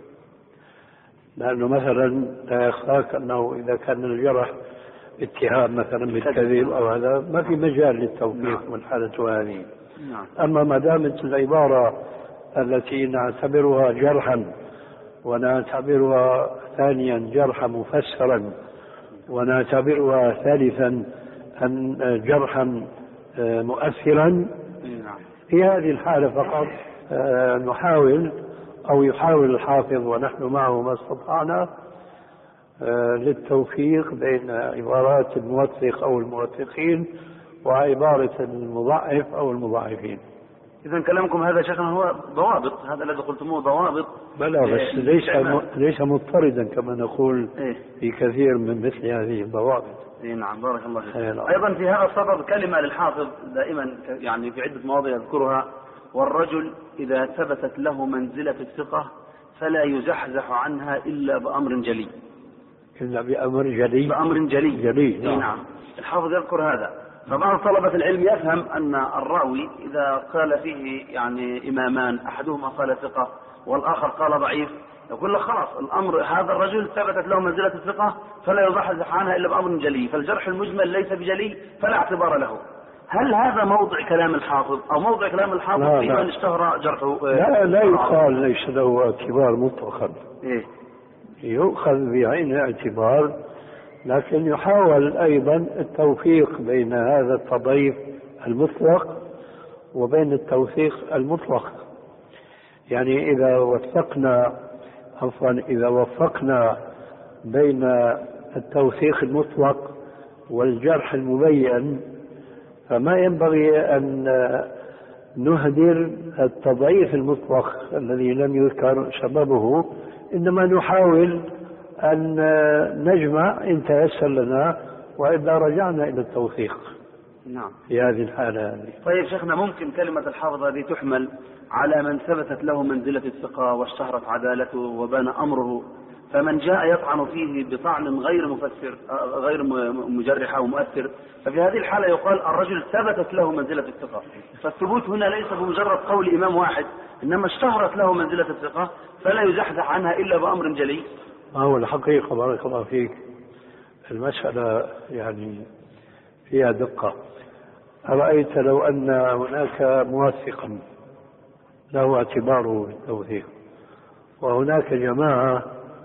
[SPEAKER 3] لأنه مثلا لا يخفاك أنه إذا كان الجرح اتهام مثلا بالكذب أو هذا ما في مجال للتوفيق من حالته هذه. أما ما دامت العبارة التي نعتبرها جرحا ونعتبرها ثانيا جرحا مفسرا ونعتبرها ثالثا أن جرحا مؤثرا، في هذه الحالة فقط نحاول أو يحاول الحافظ ونحن معه ما استطعنا للتوفيق بين عبارات الموثق أو الموثقين وعبارة المضعف أو المضاعفين.
[SPEAKER 2] إذا كلامكم هذا شيخنا هو ضوابط، هذا الذي قلتموه ضوابط.
[SPEAKER 3] بلى بس ليس ليس مضطردا كما نقول في كثير من مثل هذه الضوابط.
[SPEAKER 2] إيه نعم بارك الله فيك. أيضا في هذا الصدد كلمة للحافظ دائما يعني في عدة مواضع يذكرها: والرجل إذا ثبتت له منزلة الثقة فلا يزحزح عنها إلا بأمر جلي.
[SPEAKER 3] إلا بأمر جلي.
[SPEAKER 2] بأمر جلي.
[SPEAKER 3] جلي.
[SPEAKER 2] نعم. نعم. الحافظ يذكر هذا. فبعض طلبة العلم يفهم أن الراوي إذا قال فيه يعني إمامان أحدهما قال ثقة والآخر قال ضعيف، يقول له خلاص الأمر هذا الرجل ثبتت له منزلة الثقة فلا يزحزح عنها إلا بأمر جلي، فالجرح المجمل ليس بجلي فلا اعتبار له. هل هذا موضع كلام الحافظ أو موضع كلام الحافظ في من اشتهر جرحه؟
[SPEAKER 3] لا لا يقال ليس له اعتبار مطلقا.
[SPEAKER 2] إيه؟
[SPEAKER 3] يؤخذ بعين الاعتبار، لكن يحاول أيضا التوفيق بين هذا التضعيف المطلق وبين التوثيق المطلق. يعني إذا وثقنا عفوا إذا وفقنا بين التوثيق المطلق والجرح المبين فما ينبغي أن نهدر التضعيف المطلق الذي لم يذكر سببه، إنما نحاول أن نجمع إن تيسر لنا وإذا رجعنا إلى التوثيق.
[SPEAKER 2] نعم.
[SPEAKER 3] في هذه الحالة هذه.
[SPEAKER 2] طيب شيخنا، ممكن كلمة الحافظ هذه تحمل على من ثبتت له منزلة الثقة واشتهرت عدالته وبان أمره، فمن جاء يطعن فيه بطعن غير مفسر غير مجرح أو مؤثر، ففي هذه الحالة يقال الرجل ثبتت له منزلة الثقة. فالثبوت هنا ليس بمجرد قول إمام واحد، إنما اشتهرت له منزلة الثقة فلا يزحزح عنها إلا بأمر جلي.
[SPEAKER 3] ما هو الحقيقة بارك الله فيك المسألة يعني فيها دقة. أرأيت لو أن هناك موثقا له اعتباره بالتوثيق وهناك جماعة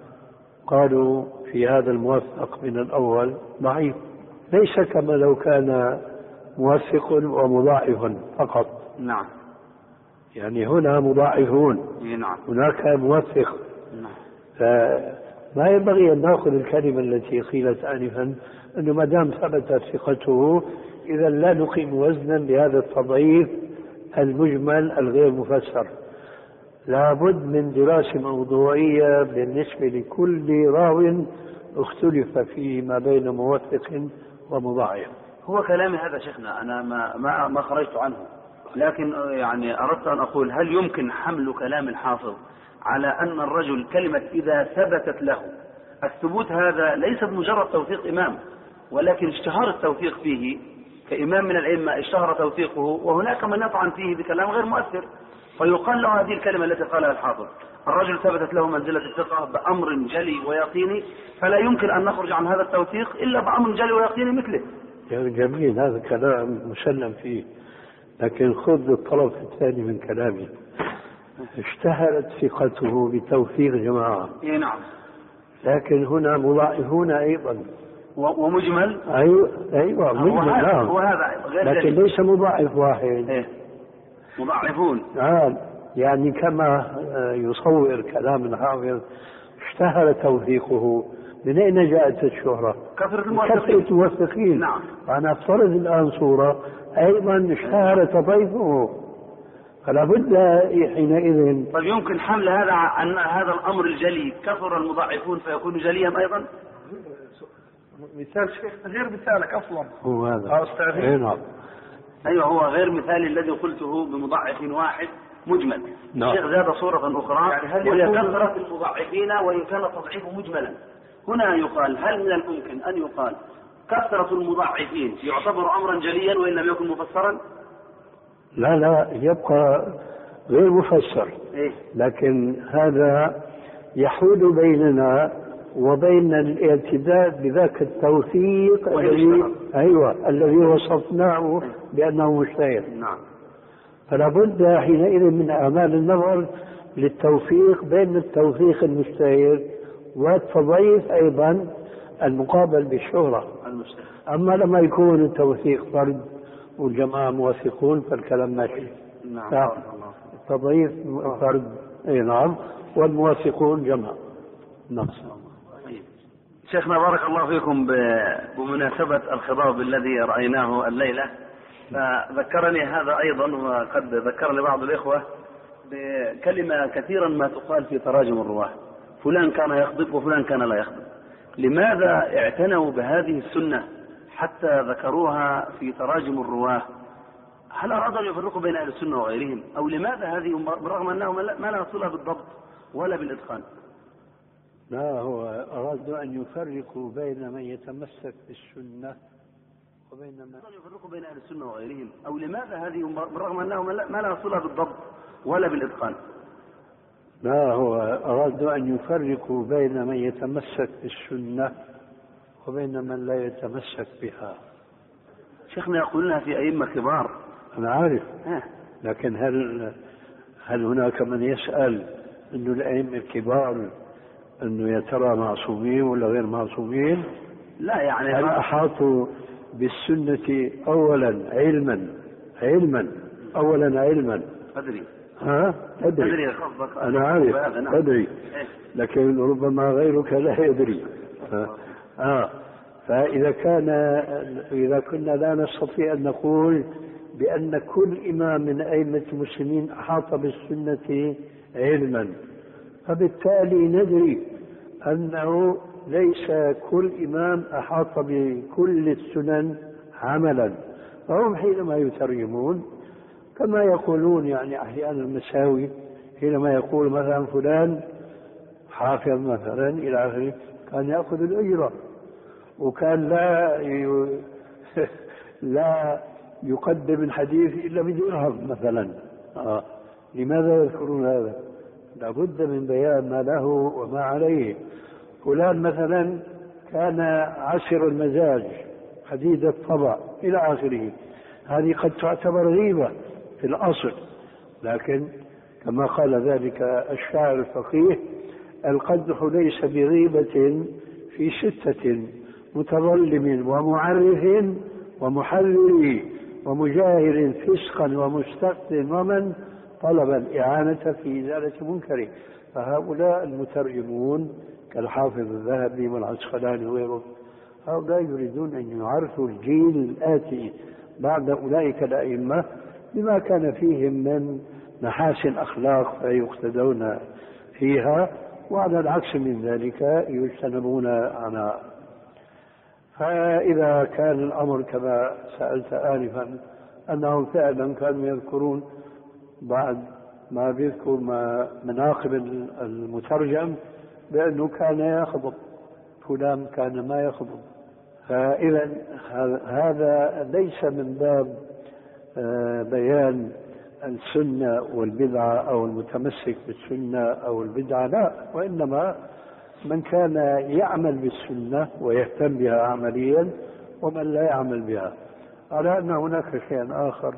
[SPEAKER 3] قالوا في هذا الموثق من الأول ضعيف، ليس كما لو كان موثق ومضاعف فقط.
[SPEAKER 2] نعم.
[SPEAKER 3] يعني هنا مضاعفون.
[SPEAKER 2] نعم.
[SPEAKER 3] هناك موثق.
[SPEAKER 2] نعم.
[SPEAKER 3] فما ينبغي أن نأخذ الكلمة التي قيلت آنفا أنه ما دام ثبتت ثقته إذا لا نقيم وزنا لهذا التضعيف المجمل الغير مفسر. لابد من دراسة موضوعية بالنسبة لكل راو اختلف فيه ما بين موثق ومضاعف.
[SPEAKER 2] هو كلامي هذا شيخنا أنا ما ما ما خرجت عنه، لكن يعني أردت أن أقول هل يمكن حمل كلام الحافظ على أن الرجل كلمة إذا ثبتت له الثبوت هذا ليس بمجرد توثيق إمام، ولكن اشتهار التوثيق فيه كإمام من الأئمة اشتهر توثيقه، وهناك من يطعن فيه بكلام غير مؤثر، فيقال له هذه الكلمة التي قالها الحافظ الرجل ثبتت له منزلة الثقة بأمر جلي ويقيني، فلا يمكن أن نخرج عن هذا التوثيق إلا بأمر جلي ويقيني مثله.
[SPEAKER 3] جميل، هذا كلام مسلم فيه، لكن خذ الطرف الثاني من كلامي. اشتهرت ثقته بتوثيق جماعة.
[SPEAKER 2] اي نعم.
[SPEAKER 3] لكن هنا مضاعفون أيضا.
[SPEAKER 2] ومجمل.
[SPEAKER 3] أيوة أيوة مجمل. نعم.
[SPEAKER 2] وهذا غير
[SPEAKER 3] لكن
[SPEAKER 2] جلي.
[SPEAKER 3] ليس مضاعف واحد.
[SPEAKER 2] إيه؟ مضاعفون.
[SPEAKER 3] نعم. يعني كما يصور كلام الحافظ اشتهر توثيقه، من أين جاءت الشهرة؟
[SPEAKER 2] كثرة الموثقين.
[SPEAKER 3] كثرة الموثقين.
[SPEAKER 2] نعم.
[SPEAKER 3] أنا أفترض الآن صورة أيضا اشتهر تضيفه، فلا بد حينئذ.
[SPEAKER 2] طيب يمكن حمل هذا أن هذا الأمر الجلي كثر المضاعفون فيكون جليا أيضا؟
[SPEAKER 5] مثال شيخ غير مثالك أصلا.
[SPEAKER 3] هو هذا.
[SPEAKER 5] أي نعم.
[SPEAKER 2] أيوه هو غير مثالي الذي قلته بمضاعف واحد مجمل.
[SPEAKER 3] نعم.
[SPEAKER 2] الشيخ زاد صورة أخرى
[SPEAKER 5] يعني هل
[SPEAKER 2] وهي
[SPEAKER 5] يكون...
[SPEAKER 2] كثرة المضاعفين وإن كان التضعيف مجملا. هنا يقال هل من الممكن أن يقال كثرة المضاعفين يعتبر أمرا جليا وإن لم يكن مفسرا؟
[SPEAKER 3] لا لا يبقى غير مفسر.
[SPEAKER 2] إيه؟
[SPEAKER 3] لكن هذا يحول بيننا وبين الاعتداء بذاك التوثيق الذي أيوة الذي وصفناه بأنه مجتهد.
[SPEAKER 2] نعم.
[SPEAKER 3] فلا بد حينئذ من أعمال النظر للتوفيق بين التوثيق المجتهد والتضعيف أيضا المقابل بالشهرة
[SPEAKER 2] المجتهد.
[SPEAKER 3] أما لما يكون التوثيق فرد والجماعة موثقون فالكلام ماشي.
[SPEAKER 2] نعم.
[SPEAKER 3] التضعيف فرد أي نعم والموثقون جماعة. نعم.
[SPEAKER 2] شيخنا بارك الله فيكم بمناسبة الخضاب الذي رأيناه الليلة، فذكرني هذا أيضا وقد ذكرني بعض الإخوة بكلمة كثيرا ما تقال في تراجم الرواة، فلان كان يخضب وفلان كان لا يخضب. لماذا اعتنوا بهذه السنة حتى ذكروها في تراجم الرواة؟ هل أرادوا أن يفرقوا بين أهل السنة وغيرهم، أو لماذا هذه بالرغم أنهم ما لا صلة بالضبط ولا بالإتقان؟
[SPEAKER 3] لا هو أرادوا أن يفرقوا بين من يتمسك بالسنة وبين من
[SPEAKER 2] يفرقوا بين أهل السنة وغيرهم، أو لماذا هذه بالرغم أنهم ما لا صلة بالضبط ولا بالإتقان؟
[SPEAKER 3] لا هو أرادوا أن يفرقوا بين من يتمسك بالسنة وبين من لا يتمسك بها.
[SPEAKER 2] شيخنا يقولونها في أئمة كبار.
[SPEAKER 3] أنا عارف.
[SPEAKER 2] اه.
[SPEAKER 3] لكن هل هل هناك من يسأل إنه الأئمة الكبار أنه يا ترى معصومين ولا غير معصومين؟
[SPEAKER 2] لا يعني
[SPEAKER 3] هل أحاطوا بالسنة أولا علما علما أولا علما
[SPEAKER 2] أدري
[SPEAKER 3] ها أدري,
[SPEAKER 2] أدري.
[SPEAKER 3] أنا عارف أدري، لكن ربما غيرك لا يدري. آه فإذا كان إذا كنا لا نستطيع أن نقول بأن كل إمام من أئمة المسلمين أحاط بالسنة علما، فبالتالي ندري أنه ليس كل إمام أحاط بكل السنن عملا، فهم حينما يترجمون كما يقولون يعني أحيانا المساوي حينما يقول مثلا فلان حافظ مثلا إلى آخره كان يأخذ الأجرة وكان لا ي... لا يقدم الحديث إلا بدرهم مثلا. آه. لماذا يذكرون هذا؟ لابد من بيان ما له وما عليه. فلان مثلا كان عسر المزاج حديد الطبع إلى آخره، هذه قد تعتبر غيبة في الأصل، لكن كما قال ذلك الشاعر الفقيه القدح ليس بغيبة في ستة متظلم ومعرف ومحرر ومجاهر فسقا ومستقت ومن طلب الإعانة في إزالة منكره. فهؤلاء المترجمون كالحافظ الذهبي والعسقلاني وغيرهم هؤلاء يريدون أن يعرفوا الجيل الآتي بعد أولئك الأئمة بما كان فيهم من محاسن أخلاق فيقتدون فيها، وعلى العكس من ذلك يجتنبون عنها. فإذا كان الأمر كما سألت آنفا أنهم فعلا كانوا يذكرون بعد ما بيذكر ما مناقب المترجم بأنه كان يخضب فلان كان ما يخضب، فإذا هذا ليس من باب بيان السنة والبدعة أو المتمسك بالسنة أو البدعة، لا، وإنما من كان يعمل بالسنة ويهتم بها عمليا ومن لا يعمل بها. على أن هناك شيء آخر،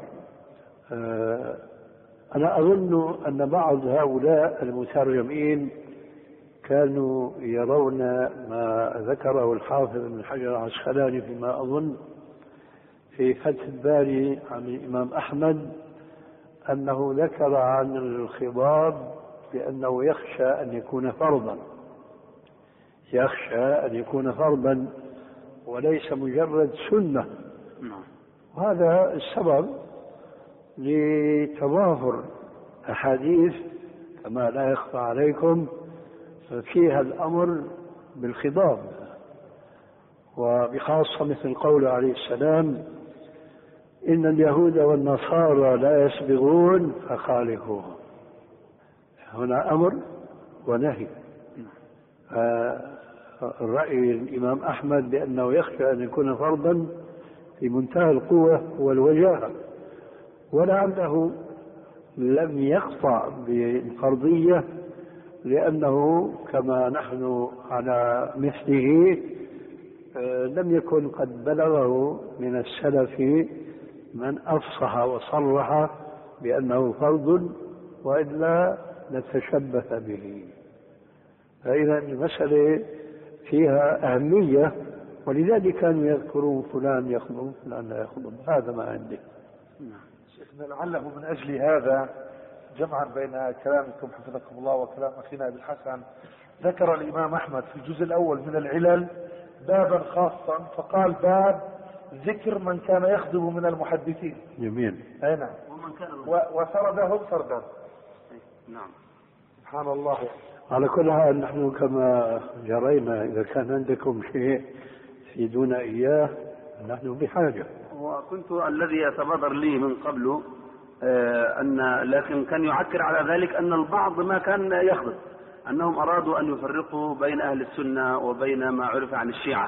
[SPEAKER 3] أنا أظن أن بعض هؤلاء المترجمين كانوا يرون ما ذكره الحافظ ابن حجر العسقلاني فيما أظن في فتح الباري عن الإمام أحمد أنه ذكر عن الخضاب بأنه يخشى أن يكون فرضا، يخشى أن يكون فرضا وليس مجرد سنة. وهذا السبب لتظاهر أحاديث كما لا يخفى عليكم فيها الأمر بالخضاب، وبخاصة مثل قوله عليه السلام: إن اليهود والنصارى لا يسبغون فخالفوهم. هنا أمر ونهي. الرأي الإمام أحمد بأنه يخشى أن يكون فرضا في منتهى القوة والوجاهة، ولعله لم يقطع بالفرضية لأنه كما نحن على مثله لم يكن قد بلغه من السلف من أفصح وصرح بأنه فرض، وإلا نتشبث به. فإذا المسألة فيها أهمية، ولذلك كانوا يذكرون فلان يخطب فلان لا يخطب. هذا ما عندي.
[SPEAKER 5] شيخنا لعله من أجل هذا جمعا بين كلامكم حفظكم الله وكلام أخينا أبي الحسن ذكر الإمام أحمد في الجزء الأول من العلل بابا خاصا، فقال باب ذكر من كان يخطب من المحدثين.
[SPEAKER 3] جميل.
[SPEAKER 5] أي نعم. وسردهم سردا.
[SPEAKER 2] نعم.
[SPEAKER 5] سبحان الله.
[SPEAKER 3] على كل حال نحن كما جرينا إذا كان عندكم شيء تفيدون إياه نحن بحاجة.
[SPEAKER 2] وكنت الذي يتبادر لي من قبل آه أن لكن كان يعكر على ذلك أن البعض ما كان يخطب، أنهم أرادوا أن يفرقوا بين أهل السنة وبين ما عرف عن الشيعة،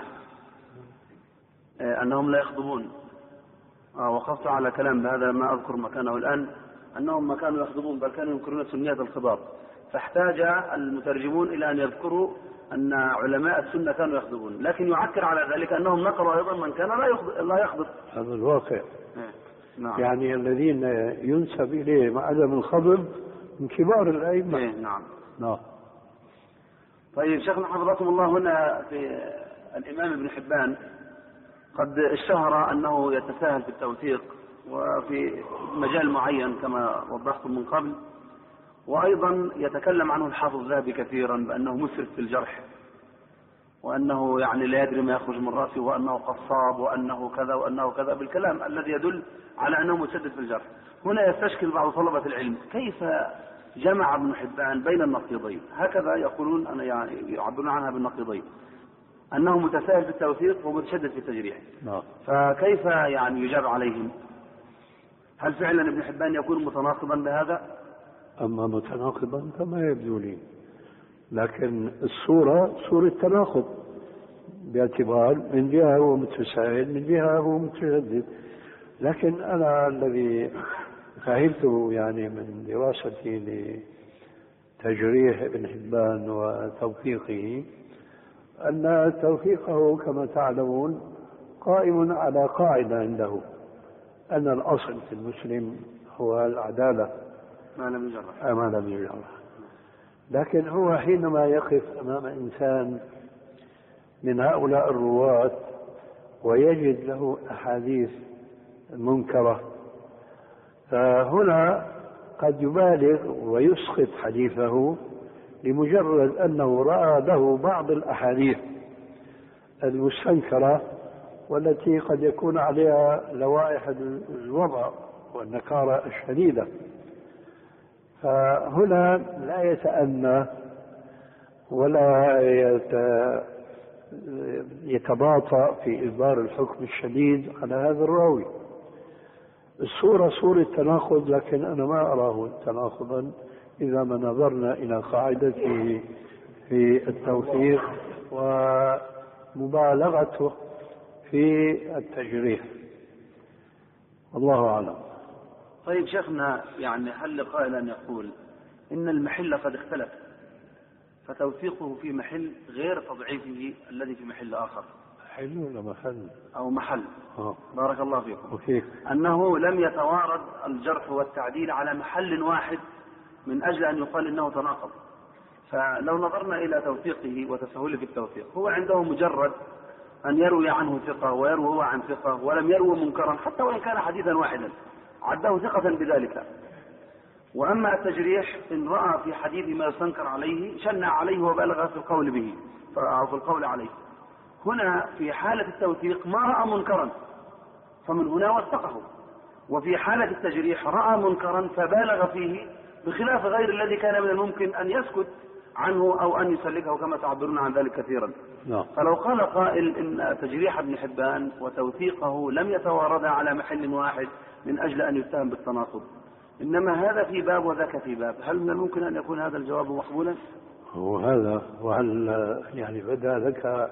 [SPEAKER 2] آه أنهم لا يخطبون. آه وقفت على كلام بهذا ما أذكر مكانه الآن، أنهم ما كانوا يخطبون بل كانوا ينكرون سنية الخطاب، فاحتاج المترجمون إلى أن يذكروا أن علماء السنة كانوا يخطبون، لكن يعكر على ذلك أنهم نقلوا أيضا من كان لا يخطب.
[SPEAKER 3] هذا الواقع.
[SPEAKER 2] نعم.
[SPEAKER 3] يعني الذين ينسب إليهم عدم الخطب من كبار الأئمة.
[SPEAKER 2] نعم.
[SPEAKER 3] نعم.
[SPEAKER 2] طيب شيخنا حفظكم الله، هنا في الإمام ابن حبان قد اشتهر أنه يتساهل في التوثيق وفي مجال معين كما وضحتم من قبل، وأيضا يتكلم عنه الحافظ الذهبي كثيرا بأنه مسرف في الجرح، وأنه يعني لا يدري ما يخرج من رأسه، وأنه قصاب، وأنه كذا وأنه كذا، بالكلام الذي يدل على أنه مسدد في الجرح. هنا يستشكل بعض طلبة العلم كيف جمع ابن حبان بين النقيضين، هكذا يقولون أنا يعني يعبرون عنها بالنقيضين، أنه متساهل في التوثيق ومتشدد في التجريح.
[SPEAKER 3] نعم.
[SPEAKER 2] فكيف يعني يجاب عليهم؟ هل فعلا ابن حبان يكون متناقضا بهذا؟
[SPEAKER 3] أما متناقضا فما يبدو لي، لكن الصورة صورة تناقض باعتبار من جهة هو متساهل من جهة هو متشدد. لكن أنا الذي فهمته يعني من دراستي لتجريح ابن حبان وتوثيقه أن توثيقه كما تعلمون قائم على قاعدة عنده، أن الأصل في المسلم هو العدالة
[SPEAKER 2] ما لم يجرح.
[SPEAKER 3] ما لم يجرح. لكن هو حينما يقف أمام إنسان من هؤلاء الرواة ويجد له أحاديث منكرة، فهنا قد يبالغ ويسقط حديثه لمجرد أنه رأى له بعض الأحاديث المستنكرة والتي قد يكون عليها لوائح الوضع والنكارة الشديدة. فهنا لا يتأنى ولا يتباطأ في إصدار الحكم الشديد على هذا الراوي. الصورة صورة تناقض، لكن أنا ما أراه تناقضا إذا ما نظرنا إلى قاعدته في التوثيق ومبالغته في التجريح. الله أعلم.
[SPEAKER 2] طيب شيخنا، يعني هل قائل أن يقول إن المحل قد اختلف، فتوثيقه في محل غير تضعيفه الذي في محل آخر؟
[SPEAKER 3] محل ولا محل؟
[SPEAKER 2] أو محل.
[SPEAKER 3] أوه.
[SPEAKER 2] بارك الله فيكم.
[SPEAKER 3] أوكي.
[SPEAKER 2] أنه لم يتوارد الجرح والتعديل على محل واحد من أجل أن يقال إنه تناقض. فلو نظرنا إلى توثيقه وتسهله في التوثيق، هو عنده مجرد أن يروي عنه ثقة ويروي هو عن ثقة ولم يروي منكرا حتى وإن كان حديثا واحدا، عده ثقة بذلك. وأما التجريح إن رأى في حديث ما يستنكر عليه شنع عليه وبالغ في القول به أو في القول عليه. هنا في حالة التوثيق ما رأى منكرا فمن هنا وثقه، وفي حالة التجريح رأى منكرا فبالغ فيه بخلاف غير الذي كان من الممكن أن يسكت عنه أو أن يسلكه كما تعبرون عن ذلك كثيرا.
[SPEAKER 3] نعم.
[SPEAKER 2] فلو قال قائل إن تجريح ابن حبان وتوثيقه لم يتواردا على محل واحد من أجل أن يتهم بالتناقض، إنما هذا في باب وذاك في باب، هل من الممكن أن يكون هذا الجواب مقبولا؟
[SPEAKER 3] وهذا وهل يعني بدا لك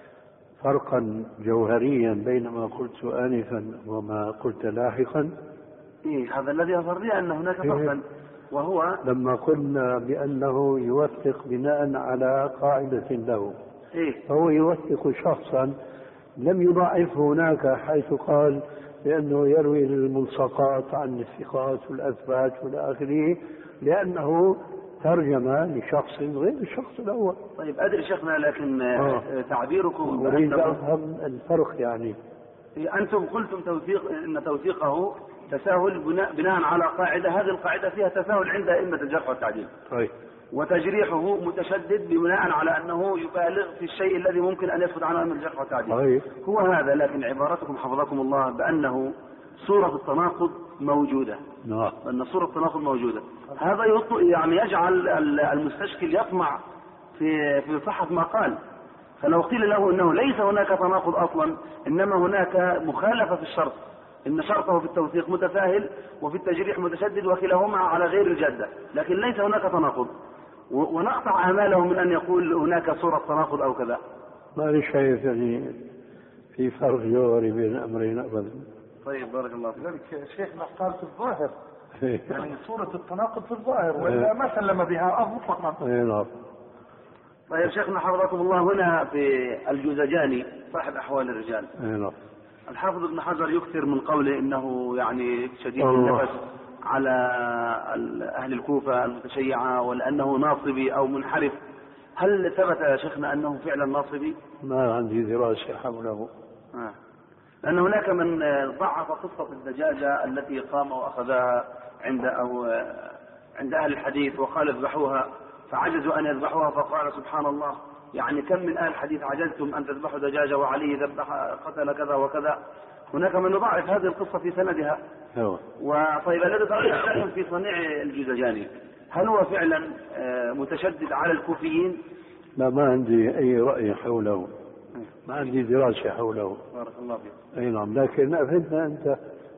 [SPEAKER 3] فرقا جوهريا بين ما قلت آنفا وما قلت لاحقا؟
[SPEAKER 2] إيه هذا الذي يظهر لي أن هناك فرقا، وهو
[SPEAKER 3] لما قلنا بأنه يوثق بناء على قاعدة له.
[SPEAKER 2] إيه؟
[SPEAKER 3] فهو يوثق شخصا لم يضعف هناك حيث قال بأنه يروي الملصقات عن الثقات والأثبات والى آخره، لأنه ترجم لشخص غير الشخص الأول.
[SPEAKER 2] طيب أدري شيخنا، لكن آه. تعبيركم
[SPEAKER 3] أريد أفهم الفرق. يعني
[SPEAKER 2] أنتم قلتم توثيق إن توثيقه تساهل بناء, بناء على قاعدة، هذه القاعدة فيها تساهل عند أئمة الجرح والتعديل.
[SPEAKER 3] طيب.
[SPEAKER 2] وتجريحه متشدد بناء على أنه يبالغ في الشيء الذي ممكن أن يسقط عنه أئمة الجرح والتعديل.
[SPEAKER 3] طيب.
[SPEAKER 2] هو هذا، لكن عبارتكم حفظكم الله بأنه صورة التناقض موجودة.
[SPEAKER 3] نعم.
[SPEAKER 2] أن صورة التناقض موجودة، هذا يعني يجعل المستشكل يطمع في في صحة ما قال. فلو قيل له أنه ليس هناك تناقض أصلا، إنما هناك مخالفة في الشرط، إن شرطه في التوثيق متساهل وفي التجريح متشدد وكلاهما على غير الجادة، لكن ليس هناك تناقض، ونقطع آماله من أن يقول هناك صورة تناقض أو كذا.
[SPEAKER 3] ما لي شايف يعني في فرق جوهري بين الأمرين أبدا.
[SPEAKER 2] طيب بارك الله فيك.
[SPEAKER 5] لذلك شيخنا قال في الظاهر يعني صورة التناقض في الظاهر، وإلا ما سلم بها مطلقا.
[SPEAKER 3] نعم.
[SPEAKER 2] طيب شيخنا حفظكم الله، هنا في الجوزجاني صاحب أحوال الرجال،
[SPEAKER 3] نعم،
[SPEAKER 2] الحافظ ابن حجر يكثر من قوله إنه يعني شديد النفس على أهل الكوفة المتشيعة، ولأنه ناصبي أو منحرف. هل ثبت يا شيخنا أنه فعلا ناصبي؟
[SPEAKER 3] ما عندي دراسة حوله.
[SPEAKER 2] آه. لأن هناك من ضعف قصة الدجاجة التي قام وأخذها عند أو عند أهل الحديث وقال اذبحوها، فعجزوا أن يذبحوها، فقال سبحان الله، يعني كم من أهل الحديث عجزتم أن تذبحوا دجاجة وعلي ذبح قتل كذا وكذا. هناك من يضعف هذه القصة في سندها. وطيب الذي ترى في صنيع الجوزجاني، هل هو فعلا متشدد على الكوفيين؟
[SPEAKER 3] لا، ما عندي أي رأي حوله، ما عندي دراسة حوله.
[SPEAKER 2] بارك الله فيك.
[SPEAKER 3] أي نعم، لكن أفدنا أنت.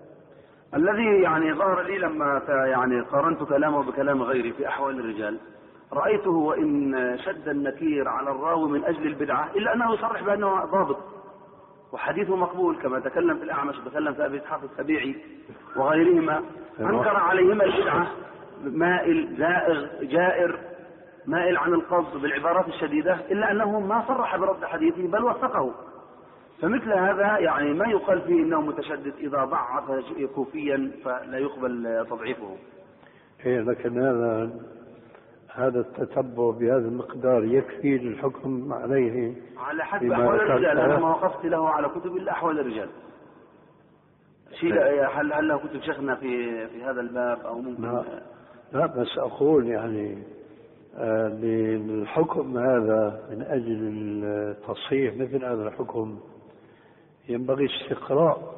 [SPEAKER 2] الذي يعني ظهر لي لما يعني قارنت كلامه بكلام غيري في أحوال الرجال، رأيته وإن شد النكير على الراوي من أجل البدعة إلا أنه يصرح بأنه ضابط وحديثه مقبول، كما تكلم في الأعمش وتكلم في أبي إسحاق السبيعي وغيرهما، أنكر عليهما البدعة، مائل زائغ جائر مائل عن القبض بالعبارات الشديدة، إلا أنه ما صرح برد حديثه بل وثقه. فمثل هذا يعني ما يقال فيه إنه متشدد إذا ضعف كوفيا فلا يقبل تضعيفه.
[SPEAKER 3] إيه، لكن هذا هذا التتبع بهذا المقدار يكفي للحكم عليه
[SPEAKER 2] على حسب أحوال الرجال. أنا ما وقفت له على كتب إلا أحوال الرجال. شيء هل هل له كتب شيخنا في في هذا الباب أو ممكن؟
[SPEAKER 3] لا, لا بس أقول يعني آه للحكم هذا من أجل تصحيح مثل هذا الحكم ينبغي استقراء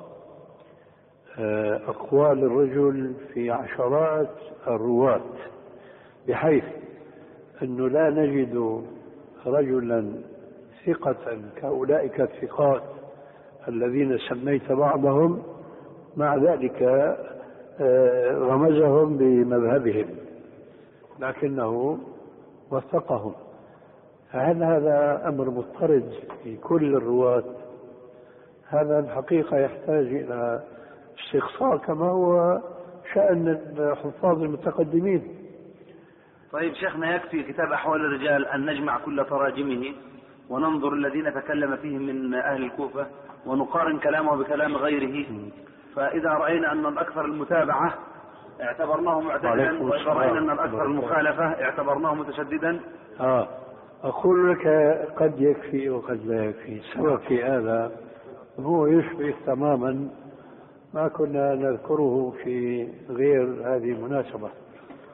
[SPEAKER 3] آه أقوال الرجل في عشرات الرواة، بحيث أنه لا نجد رجلا ثقة كأولئك الثقات الذين سميت بعضهم مع ذلك رمزهم بمذهبهم لكنه وثقهم. فهل هذا أمر مضطرد في كل الرواة؟ هذا الحقيقة يحتاج إلى استقصاء كما هو شأن الحفاظ المتقدمين.
[SPEAKER 2] طيب شيخنا، يكفي كتاب أحوال الرجال أن نجمع كل تراجمه وننظر الذين تكلم فيهم من أهل الكوفة ونقارن كلامه بكلام غيره، فإذا رأينا أن الأكثر المتابعة اعتبرناه معتدلا، وإذا رأينا أن الأكثر المخالفة اعتبرناه متشددا.
[SPEAKER 3] آه أقول لك قد يكفي وقد لا يكفي. سبب في هذا هو يشبه تماما ما كنا نذكره في غير هذه المناسبة.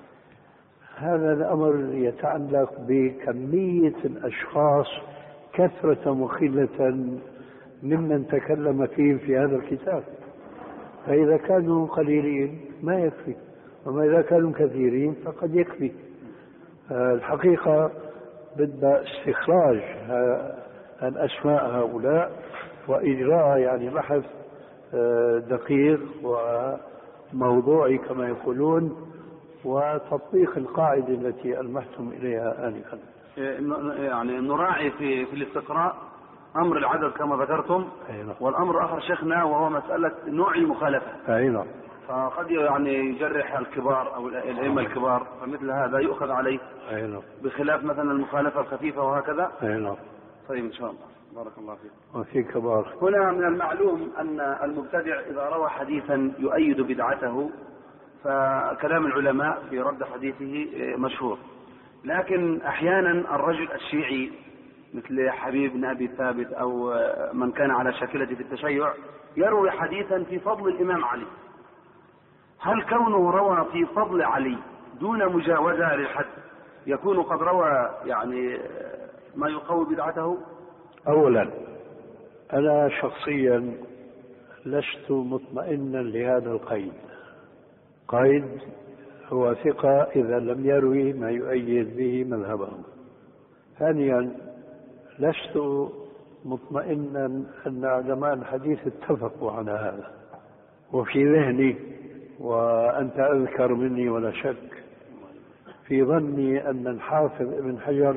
[SPEAKER 3] هذا الأمر يتعلق بكمية الأشخاص كثرة مخلة ممن تكلم فيه في هذا الكتاب. فإذا كانوا قليلين ما يكفي، وما إذا كانوا كثيرين فقد يكفي. الحقيقة بدنا استخراج الأسماء هؤلاء وإجراء يعني بحث دقيق وموضوعي كما يقولون، وتطبيق القاعدة التي ألمحتم إليها آنفا.
[SPEAKER 2] يعني نراعي في في الاستقراء أمر العدد كما ذكرتم، والأمر الآخر شيخنا وهو مسألة نوع المخالفة.
[SPEAKER 3] أي نعم.
[SPEAKER 2] فقد يعني يجرح الكبار أو الأئمة الكبار، فمثل هذا يؤخذ عليه.
[SPEAKER 3] أي نعم.
[SPEAKER 2] بخلاف مثلا المخالفة الخفيفة وهكذا.
[SPEAKER 3] أي نعم.
[SPEAKER 2] طيب إن شاء الله. بارك الله فيك.
[SPEAKER 3] وفي كبار.
[SPEAKER 2] هنا من المعلوم أن المبتدع إذا روى حديثا يؤيد بدعته فكلام العلماء في رد حديثه مشهور، لكن أحيانا الرجل الشيعي مثل حبيب بن أبي ثابت أو من كان على شاكلته في التشيع يروي حديثا في فضل الإمام علي، هل كونه روى في فضل علي دون مجاوزة للحد يكون قد روى يعني ما يقوي بدعته؟
[SPEAKER 3] أولا أنا شخصيا لست مطمئنا لهذا القيد. قيد هو ثقة إذا لم يروي ما يؤيد به مذهبه. ثانيا لست مطمئنا أن علماء الحديث اتفقوا على هذا. وفي ذهني وأنت أذكر مني ولا شك في ظني أن الحافظ ابن حجر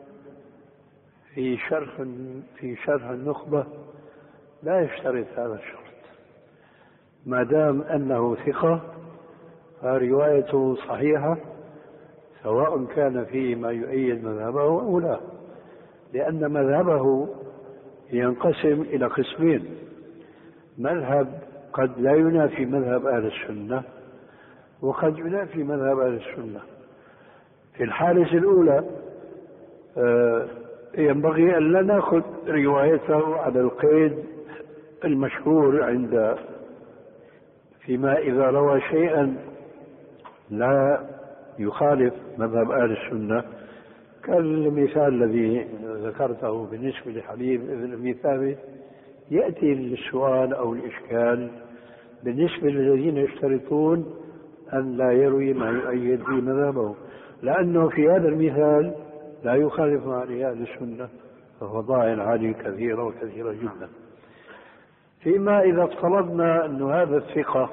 [SPEAKER 3] في شرح في شرح النخبة لا يشترط هذا الشرط. ما دام أنه ثقة فروايته صحيحة سواء كان فيه ما يؤيد مذهبه أو لا، لأن مذهبه ينقسم إلى قسمين: مذهب قد لا ينافي مذهب أهل السنة، وقد ينافي مذهب أهل السنة. في الحالة الأولى ينبغي أن لا نأخذ روايته على القيد المشهور عند فيما إذا روى شيئا لا يخالف مذهب أهل السنة، كالمثال الذي ذكرته بالنسبة لحبيب بن أبي ثابت. يأتي السؤال أو الإشكال بالنسبة للذين يشترطون أن لا يروي ما يؤيد به مذهبه، لأنه في هذا المثال لا يخالف عليه أهل السنة، فهو ضاع عليه كثيرة وكثيرة جدا. فيما إذا افترضنا أن هذا الثقة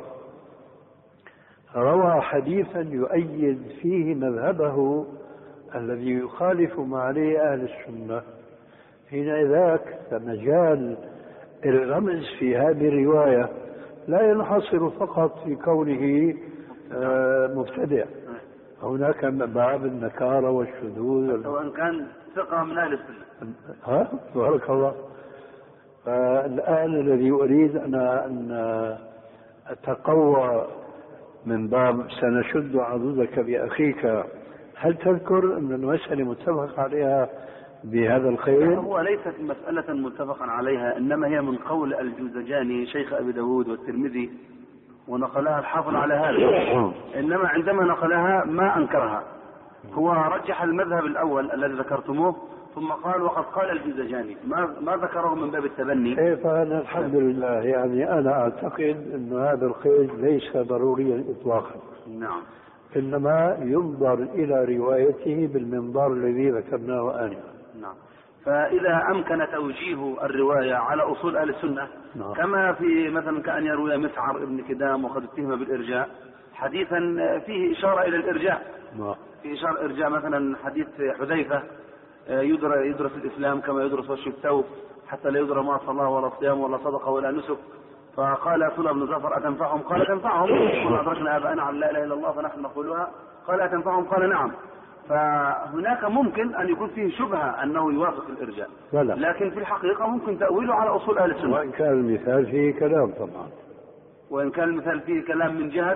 [SPEAKER 3] روى حديثا يؤيد فيه مذهبه الذي يخالف ما عليه أهل السنة، حينئذ فمجال الرمز في هذه الرواية لا ينحصر فقط في كونه مبتدع. هناك باب النكارة والشذوذ
[SPEAKER 2] وإن كان ثقة من أهل السنة.
[SPEAKER 3] ها بارك الله. فالآن الذي أريد أنا أن أتقوى من باب سنشد عضدك بأخيك، هل تذكر أن المسألة متفق عليها بهذا الخير؟
[SPEAKER 2] هو ليست مسألة متفقا عليها، إنما هي من قول الجوزجاني شيخ أبي داود والترمذي، ونقلها الحافظ على هذا. إنما عندما نقلها ما أنكرها، هو رجح المذهب الأول الذي ذكرتموه ثم قال وقد قال الجوزجاني، ما ما ذكره من باب التبني.
[SPEAKER 3] كيف؟ أنا الحمد لله يعني أنا أعتقد أن هذا القيد ليس ضروريا إطلاقا.
[SPEAKER 2] نعم.
[SPEAKER 3] إنما ينظر إلى روايته بالمنظار الذي ذكرناه آنفا.
[SPEAKER 2] نعم. فإذا أمكن توجيه الرواية على أصول أهل السنة، نعم. كما في مثلا كأن يروي مسعر ابن كدام وقد اتهم بالإرجاء حديثا فيه إشارة إلى الإرجاء، نعم. في إشارة إرجاء مثلا حديث حذيفة يدرس الإسلام كما يدرس وش الثوب حتى لا يدرى ما صلى ولا صيام ولا صدقة ولا نسك، فقال سلم بن زفر أتنفعهم؟ قال تنفعهم، قل أدركنا آباءنا على لا إله إلا الله فنحن نقولها، قال أتنفعهم؟ قال نعم. فهناك ممكن أن يكون فيه شبهة أنه يوافق الإرجاء، لكن في الحقيقة ممكن تأويله على أصول أهل السنة.
[SPEAKER 3] وإن كان المثال فيه كلام طبعا،
[SPEAKER 2] وإن كان المثال فيه كلام من جهة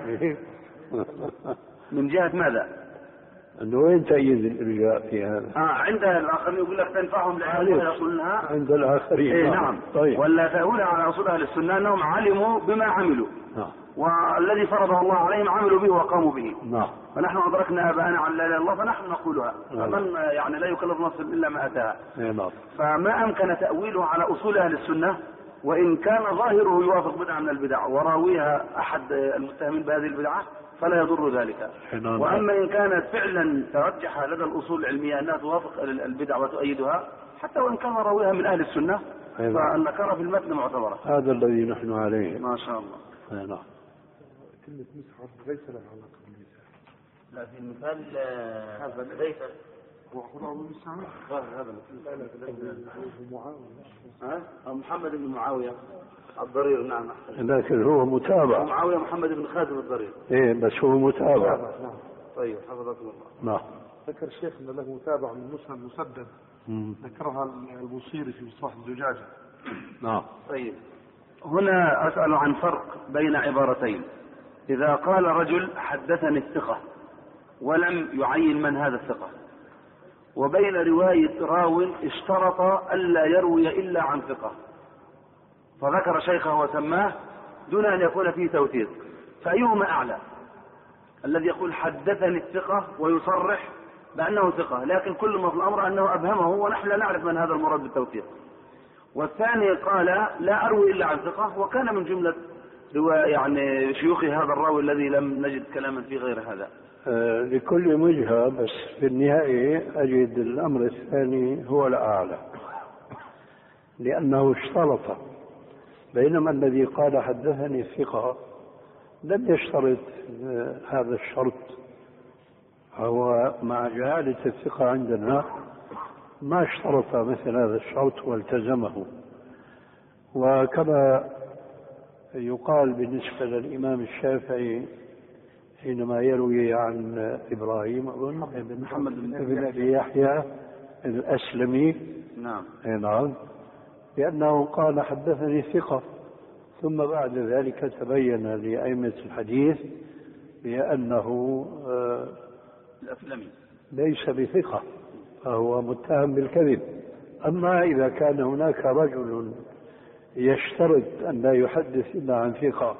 [SPEAKER 2] من جهة ماذا؟
[SPEAKER 3] أنه وين تأييد الإرجاء في هذا؟
[SPEAKER 2] آه عند الآخرين يقول لك تنفعهم لأنهم يقولونها
[SPEAKER 3] عند الآخرين.
[SPEAKER 2] إيه نعم. طيب. ولا تأويلها على أصول أهل السنة أنهم علموا بما عملوا. نعم. والذي فرضه الله عليهم عملوا به وقاموا به.
[SPEAKER 3] نعم.
[SPEAKER 2] فنحن أدركنا آباءنا على لا إله إلا الله فنحن نقولها. فمن يعني لا يكلف نفسا إلا ما أتاها.
[SPEAKER 3] نعم.
[SPEAKER 2] فما أمكن تأويله على أصول أهل السنة وإن كان ظاهره يوافق بدعة من البدع وراويها أحد المتهمين بهذه البدعة فلا يضر ذلك. وأما إن كانت فعلا ترجح لدى الأصول العلمية أنها توافق البدع وتؤيدها حتى وإن كان راويها من أهل السنة فالنكرة في المتن معتبرة.
[SPEAKER 3] هذا الذي نحن عليه.
[SPEAKER 2] ما شاء الله.
[SPEAKER 3] نعم.
[SPEAKER 5] كلمة مسحر ليس لها علاقة بالمثال.
[SPEAKER 2] لا في المثال هذا ليس
[SPEAKER 5] هو أخونا أبو مسحر هذا
[SPEAKER 2] ها محمد بن معاوية الضرير. نعم.
[SPEAKER 3] لكن هو متابع.
[SPEAKER 2] معاوية محمد بن خازم الضرير.
[SPEAKER 3] إيه بس هو متابع.
[SPEAKER 5] نعم.
[SPEAKER 2] طيب حفظكم الله.
[SPEAKER 3] نعم.
[SPEAKER 5] ذكر الشيخ أن له متابع من مسند مسدد ذكرها البوصيري في مصباح الزجاجة.
[SPEAKER 3] نعم.
[SPEAKER 2] طيب هنا أسأل عن فرق بين عبارتين. إذا قال رجل حدثني الثقة ولم يعين من هذا الثقة وبين رواية راو اشترط ألا يروي إلا عن ثقة فذكر شيخه وسماه دون أن يكون فيه توثيق فأيهما أعلى؟ الذي يقول حدثني الثقة ويصرح بأنه ثقة لكن كل ما في الأمر أنه أبهمه ونحن لا نعرف من هذا المراد بالتوثيق. والثاني قال لا أروي إلا عن ثقة وكان من جملة يعني شيوخ هذا الراوي الذي لم نجد كلاما في غير هذا.
[SPEAKER 3] آه لكل وجهة بس في النهاية أجد الأمر الثاني هو الأعلى لأنه اشترط بينما الذي قال حدثني الثقة لم يشترط آه هذا الشرط. هو مع جهالة الثقة عندنا ما اشترط مثل هذا الشرط والتزمه. وكما يقال بالنسبة للإمام الشافعي حينما يروي عن إبراهيم أظن بن محمد بن أبي يحيى الأسلمي.
[SPEAKER 2] نعم.
[SPEAKER 3] نعم. لأنه قال حدثني ثقة ثم بعد ذلك تبين لأئمة الحديث بأنه
[SPEAKER 2] الأسلمي
[SPEAKER 3] ليس بثقة فهو متهم بالكذب. أما إذا كان هناك رجل يشترط أن لا يحدث إلا عن ثقة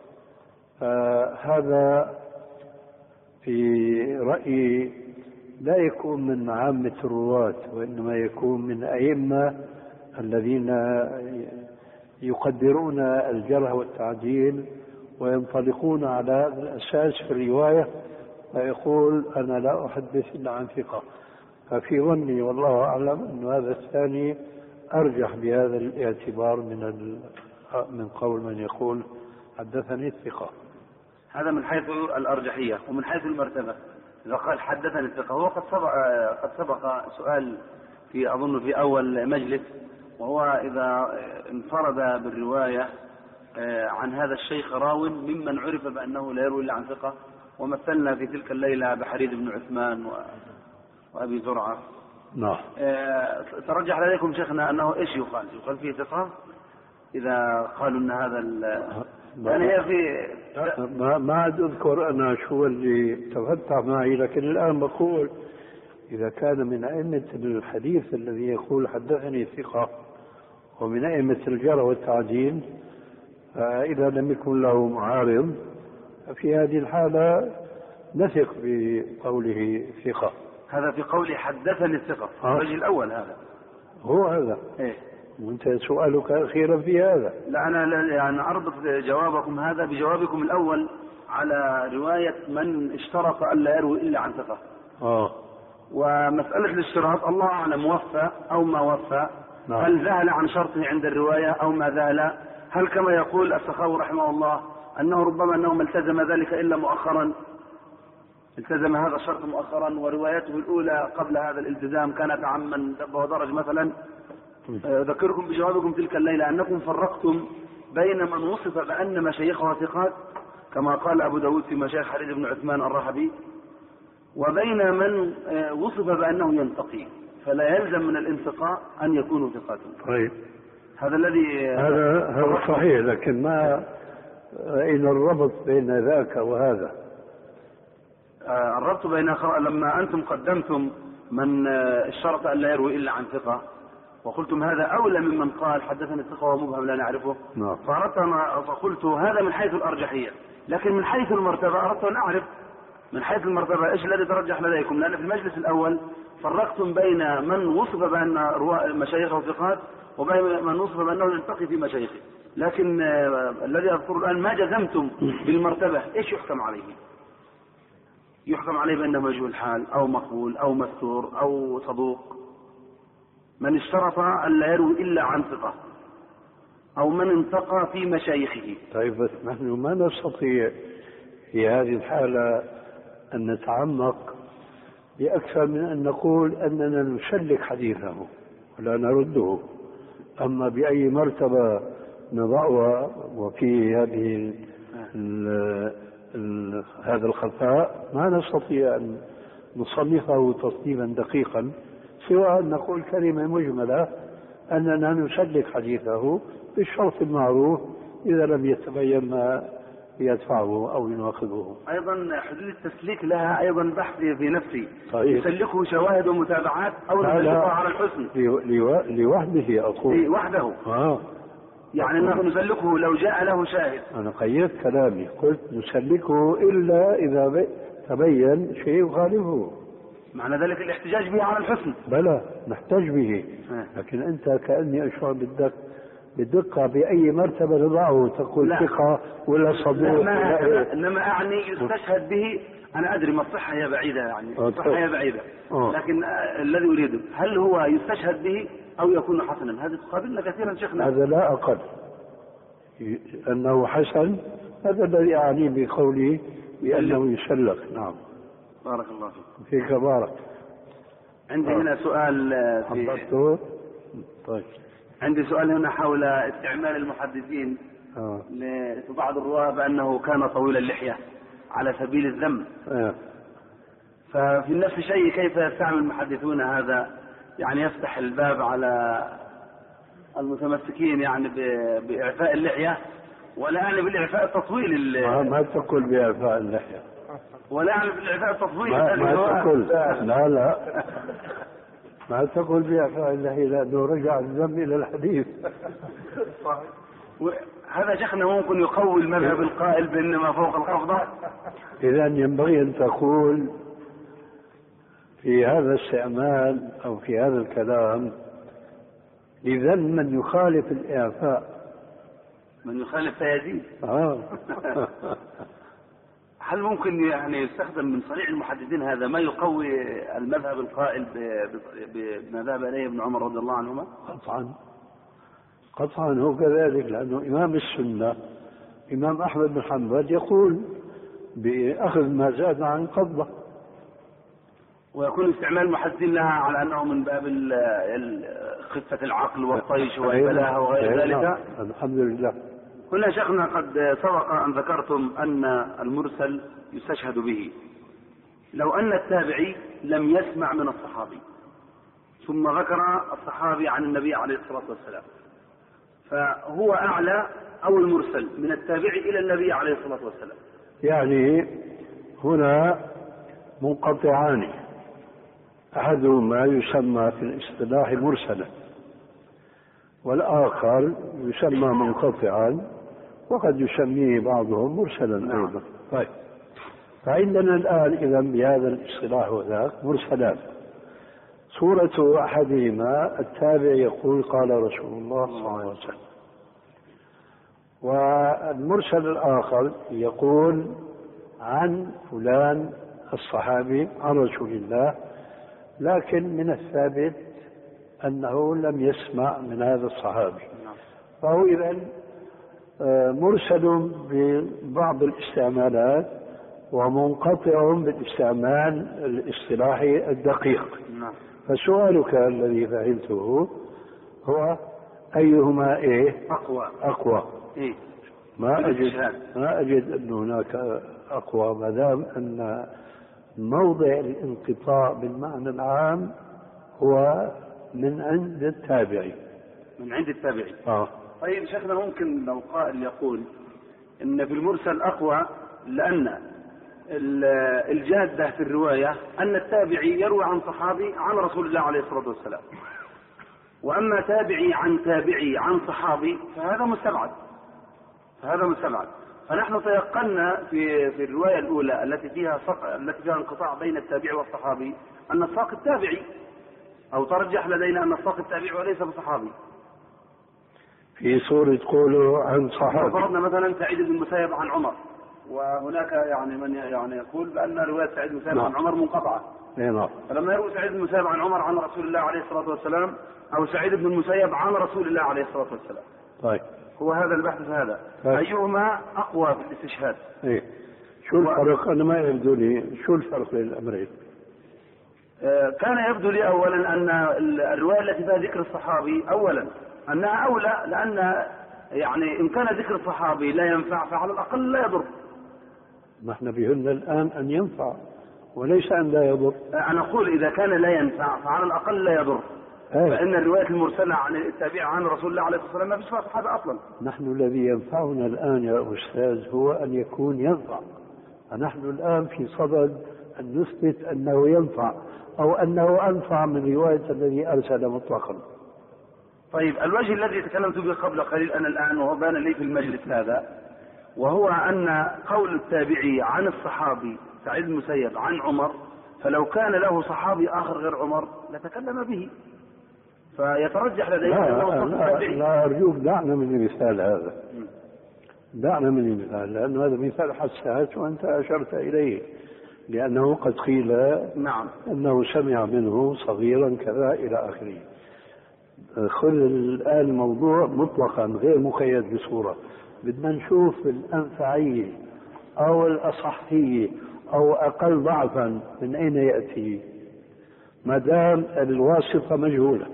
[SPEAKER 3] فهذا في رأيي لا يكون من عامة الرواة وإنما يكون من أئمة الذين يقدرون الجرح والتعديل وينطلقون على هذا الأساس في الرواية فيقول أنا لا أحدث إلا عن ثقة. ففي ظني والله أعلم أن هذا الثاني أرجح بهذا الاعتبار من من قول من يقول حدثني الثقة.
[SPEAKER 2] هذا من حيث الأرجحية. ومن حيث المرتبة إذا قال حدثني الثقة هو قد سبق قد سبق سؤال في أظن في أول مجلس وهو إذا انفرد بالرواية عن هذا الشيخ راو ممن عرف بأنه لا يروي إلا عن ثقة ومثلنا في تلك الليلة بحريد بن عثمان وأبي زرعة.
[SPEAKER 3] نعم.
[SPEAKER 2] ترجح لديكم شيخنا أنه إيش يقال؟ يقال فيه ثقة إذا قالوا أن هذا يعني هي في
[SPEAKER 3] ما ما عاد أذكر أنا شو اللي تفتح معي لكن الآن بقول إذا كان من أئمة الحديث الذي يقول حدثني ثقة ومن أئمة الجرح والتعديل فإذا لم يكن له معارض في هذه الحالة نثق بقوله ثقة.
[SPEAKER 2] هذا في قولي حدثني الثقة الرجل الأول هذا
[SPEAKER 3] هو هذا.
[SPEAKER 2] إيه؟
[SPEAKER 3] وانت سؤالك أخيرا في هذا.
[SPEAKER 2] لا أنا يعني أربط جوابكم هذا بجوابكم الأول على رواية من اشترط ألا يروي إلا عن ثقة.
[SPEAKER 3] آه.
[SPEAKER 2] ومسألة الاشتراط الله أعلم وفى أو ما وفى. نعم. هل ذهل عن شرطه عند الرواية أو ما ذهل؟ هل كما يقول السخاوي رحمه الله أنه ربما أنه ما التزم ذلك إلا مؤخرا التزم هذا الشرط مؤخرا وروايته الأولى قبل هذا الالتزام كانت عمن دب ودرج مثلا. أذكركم بجوابكم تلك الليلة أنكم فرقتم بين من وصف بأن مشايخه ثقات كما قال أبو داود في مشايخ حريز بن عثمان الرحبي وبين من وصف بأنه ينتقي فلا يلزم من الانتقاء أن يكونوا ثقات.
[SPEAKER 3] طيب.
[SPEAKER 2] هذا الذي
[SPEAKER 3] هذا هذا صحيح لكن ما رأينا الربط بين ذاك وهذا.
[SPEAKER 2] الربط بين لما أنتم قدمتم من الشرط أن لا يروي إلا عن ثقة وقلتم هذا أولى ممن قال حدثني الثقة ومبهم لا نعرفه.
[SPEAKER 3] نعم.
[SPEAKER 2] فأردت فقلت هذا من حيث الأرجحية، لكن من حيث المرتبة أردت أن أعرف من حيث المرتبة إيش الذي ترجح لديكم، لأن في المجلس الأول فرقتم بين من وصف بأن مشايخه ثقات وبين من وصف بأنه يلتقي في مشايخه، لكن الذي أذكر الآن ما جزمتم بالمرتبة، إيش يحكم عليه؟ يحكم عليه بأنه مجهول الحال أو مقبول أو مستور أو صدوق، من اشترط أن لا يروي إلا عن ثقة، أو من انتقى في مشايخه.
[SPEAKER 3] طيب بس نحن ما نستطيع في هذه الحالة أن نتعمق بأكثر من أن نقول أننا نسلك حديثه ولا نرده. أما بأي مرتبة نضعها وفي هذه ال ال هذا الخفاء ما نستطيع أن نصنفه تصنيفا دقيقا، سواء أن نقول كلمة مجملة أننا نسلك حديثه بالشرط المعروف إذا لم يتبين ما يدفعه أو يناقضه.
[SPEAKER 2] أيضا حدود التسليك لها أيضا بحث في نفسي.
[SPEAKER 3] طيب.
[SPEAKER 2] يسلكه شواهد ومتابعات أو نسلكه على الحسن
[SPEAKER 3] لوحده أقول.
[SPEAKER 2] وحده.
[SPEAKER 3] آه.
[SPEAKER 2] يعني أنه نسلكه لو جاء له شاهد.
[SPEAKER 3] أنا قيدت كلامي قلت نسلكه إلا إذا تبين شيء يخالفه.
[SPEAKER 2] معنى ذلك الاحتجاج به على الحسن.
[SPEAKER 3] بلى نحتاج به. لكن أنت كأني أشعر بالدق بالدقة بأي مرتبة نضعه تقول ثقة ولا صدوق.
[SPEAKER 2] لا إنما أعني يستشهد به. أنا أدري ما الصحة هي بعيدة، يعني الصحة هي بعيدة، لكن الذي أريده هل هو يستشهد به أو يكون حسنا؟ هذه تقابلنا كثيرا شيخنا.
[SPEAKER 3] هذا لا أقل أنه حسن، هذا الذي أعني بقولي بأنه يسلك. نعم.
[SPEAKER 2] بارك الله فيك.
[SPEAKER 3] فيك بارك.
[SPEAKER 2] عندي آه. هنا سؤال في
[SPEAKER 3] طيب.
[SPEAKER 2] عندي سؤال هنا حول استعمال المحدثين آه. لبعض الرواة بأنه كان طويل اللحية على سبيل الذم. آه. ففي نفس الشيء كيف يستعمل المحدثون هذا؟ يعني يفتح الباب على المتمسكين يعني بإعفاء اللحية، ولا يعني بالإعفاء التطويل.
[SPEAKER 3] ما, ما تقول بإعفاء اللحية،
[SPEAKER 2] ولا يعني بالإعفاء التطويل.
[SPEAKER 3] ما, ما تقول. لا لا ما تقول بإعفاء اللحية، لأنه رجع الذم إلى الحديث.
[SPEAKER 2] هذا شيخنا ممكن يقوي المذهب القائل بأنما فوق القبضة.
[SPEAKER 3] إذا ينبغي أن تقول في هذا الاستعمال أو في هذا الكلام لذم من يخالف الإعفاء.
[SPEAKER 2] من يخالف فيزيد.
[SPEAKER 3] آه.
[SPEAKER 2] هل ممكن يعني يستخدم من صريح المحدثين هذا ما يقوي المذهب القائل بما ذهب إليه ابن عمر رضي الله عنهما؟
[SPEAKER 3] قطعا قطعا هو كذلك، لأنه إمام السنة إمام أحمد بن حنبل يقول بأخذ ما زاد عن قبضة.
[SPEAKER 2] ويكون استعمال المحدثين لها على أنه من باب خفة العقل والطيش والبلاهة وغير ذلك.
[SPEAKER 3] الحمد لله.
[SPEAKER 2] هنا شيخنا قد سبق أن ذكرتم أن المرسل يستشهد به لو أن التابعي لم يسمع من الصحابي ثم ذكر الصحابي عن النبي عليه الصلاة والسلام، فهو أعلى أو المرسل من التابعي إلى النبي عليه الصلاة والسلام.
[SPEAKER 3] يعني هنا منقطعان، أحدهما يسمى في الاصطلاح مرسلا والآخر يسمى منقطعا، وقد يسميه بعضهم مرسلا أيضا. طيب. فعندنا الآن إذا بهذا الاصطلاح وذاك مرسلان. صورة أحدهما التابع يقول قال رسول الله صلى الله عليه وسلم، والمرسل الآخر يقول عن فلان الصحابي عن رسول الله، لكن من الثابت أنه لم يسمع من هذا الصحابي، فهو إذن مرسل ببعض الاستعمالات ومنقطع بالاستعمال الاصطلاحي الدقيق. فسؤالك الذي فعلته هو أيهما إيه
[SPEAKER 2] أقوى
[SPEAKER 3] أقوى
[SPEAKER 2] إيه؟
[SPEAKER 3] ما أجد ما أجد أن هناك أقوى، ما دام أن موضع الانقطاع بالمعنى العام هو من عند التابعي.
[SPEAKER 2] من عند التابعي.
[SPEAKER 3] آه.
[SPEAKER 2] طيب شيخنا ممكن لو قائل يقول إن في المرسل أقوى لأن الجادة في الرواية أن التابعي يروي عن صحابي عن رسول الله عليه الصلاة والسلام، وأما تابعي عن تابعي عن صحابي فهذا مستبعد فهذا مستبعد فنحن تيقنا في في الرواية الأولى التي فيها التي فيها انقطاع بين التابعي والصحابي أن الساقط تابعي، أو ترجح لدينا أن الساقط تابعي وليس بصحابي.
[SPEAKER 3] في صورة قوله عن صحابي
[SPEAKER 2] فرضنا مثلا سعيد بن المسيب عن عمر، وهناك يعني من يعني يقول بأن رواية سعيد بن المسيب عن عمر منقطعة.
[SPEAKER 3] نعم.
[SPEAKER 2] فلما يروي سعيد بن المسيب عن عمر عن رسول الله عليه الصلاة والسلام، أو سعيد بن المسيب عن رسول الله عليه الصلاة والسلام.
[SPEAKER 3] طيب.
[SPEAKER 2] هو هذا البحث في هذا. طيب. أيهما أقوى في الاستشهاد؟
[SPEAKER 3] إيه. شو الفرق؟ أنا ما يبدو لي شو الفرق بين الأمرين؟
[SPEAKER 2] آه كان يبدو لي أولا أن الرواية التي فيها ذكر الصحابي أولا أنها أولى، لأن يعني إن كان ذكر الصحابي لا ينفع فعلى الأقل لا يضر.
[SPEAKER 3] نحن بهن الآن أن ينفع وليس أن لا يضر.
[SPEAKER 2] أنا أقول إذا كان لا ينفع فعلى الأقل لا يضر. أيه. فإن الرواية المرسلة عن التابع عن رسول الله عليه الصلاة والسلام ما فيش فيها صحابة أصلا.
[SPEAKER 3] نحن الذي ينفعنا الآن يا أستاذ هو أن يكون ينفع. فنحن الآن في صدد أن نثبت أنه ينفع أو أنه أنفع من رواية الذي أرسل مطلقا.
[SPEAKER 2] طيب الوجه الذي تكلمت به قبل قليل أنا الآن وهو بان لي في المجلس هذا، وهو أن قول التابعي عن الصحابي سعيد بن المسيب عن عمر، فلو كان له صحابي آخر غير عمر لتكلم به، فيترجح لدينا
[SPEAKER 3] لا, لا, لا أرجوك دعنا من المثال هذا. م. دعنا من المثال لأن هذا مثال حساس وأنت أشرت إليه، لأنه قد قيل
[SPEAKER 2] نعم
[SPEAKER 3] أنه سمع منه صغيرا كذا إلى آخره. خذ الآن الموضوع مطلقا غير مقيد بصورة. بدنا نشوف الأنفعية أو الأصحية أو أقل ضعفا من أين يأتي، ما دام الواسطة مجهولة.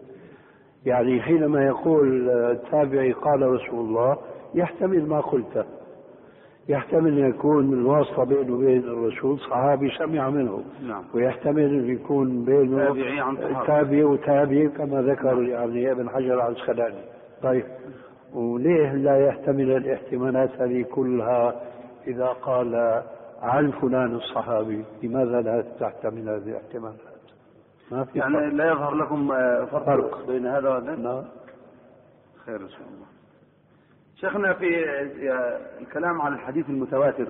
[SPEAKER 3] يعني حينما يقول التابعي قال رسول الله يحتمل ما قلته، يحتمل أن يكون من الواسطة بينه وبين الرسول صحابي سمع منه.
[SPEAKER 2] نعم.
[SPEAKER 3] ويحتمل أن يكون بينه تابعي وتابعي كما ذكر يعني ابن حجر العسقلاني. طيب وليه لا يحتمل الاحتمالات هذه كلها إذا قال عن فلان الصحابي؟ لماذا لا تحتمل هذه الاحتمالات؟ ما في
[SPEAKER 2] يعني
[SPEAKER 3] فرق.
[SPEAKER 2] لا يظهر لكم فرق, فرق بين هذا وهذا؟
[SPEAKER 3] نعم.
[SPEAKER 2] خير إن شاء الله. شيخنا في الكلام عن الحديث المتواتر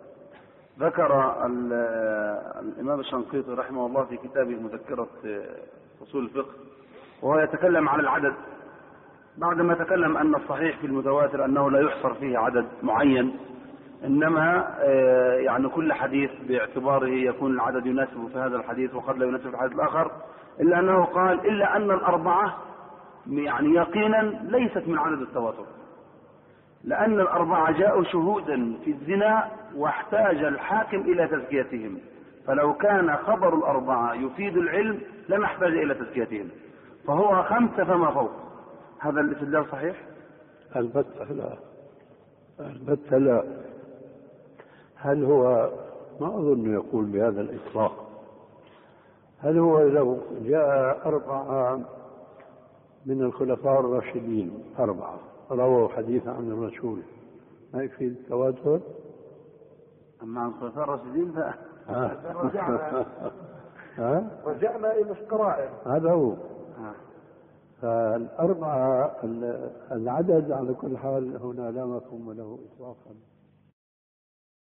[SPEAKER 2] ذكر الإمام الشنقيطي رحمه الله في كتابه مذكرة أصول الفقه وهو يتكلم عن العدد، بعدما تكلم أن الصحيح في المتواتر أنه لا يحصر فيه عدد معين، إنما يعني كل حديث باعتباره يكون العدد يناسب في هذا الحديث وقد لا يناسب في الحديث الآخر، إلا أنه قال إلا أن الأربعة يعني يقينا ليست من عدد التواتر، لأن الأربعة جاءوا شهودا في الزنا واحتاج الحاكم إلى تزكيتهم، فلو كان خبر الأربعة يفيد العلم لما احتاج إلى تزكيتهم، فهو خمسة فما فوق. هذا الاستدلال صحيح؟
[SPEAKER 3] البتة لا، البتة لا. هل هو، ما أظن يقول بهذا الإطلاق، هل هو لو جاء أربعة من الخلفاء الراشدين أربعة رووا حديثا عن الرسول ما يفيد التواتر؟
[SPEAKER 2] أما عن الخلفاء الراشدين لا.
[SPEAKER 5] رجعنا رجعنا إلى القرائن.
[SPEAKER 3] هذا هو. فالأربعة العدد على كل حال هنا لا مفهوم له إطلاقا.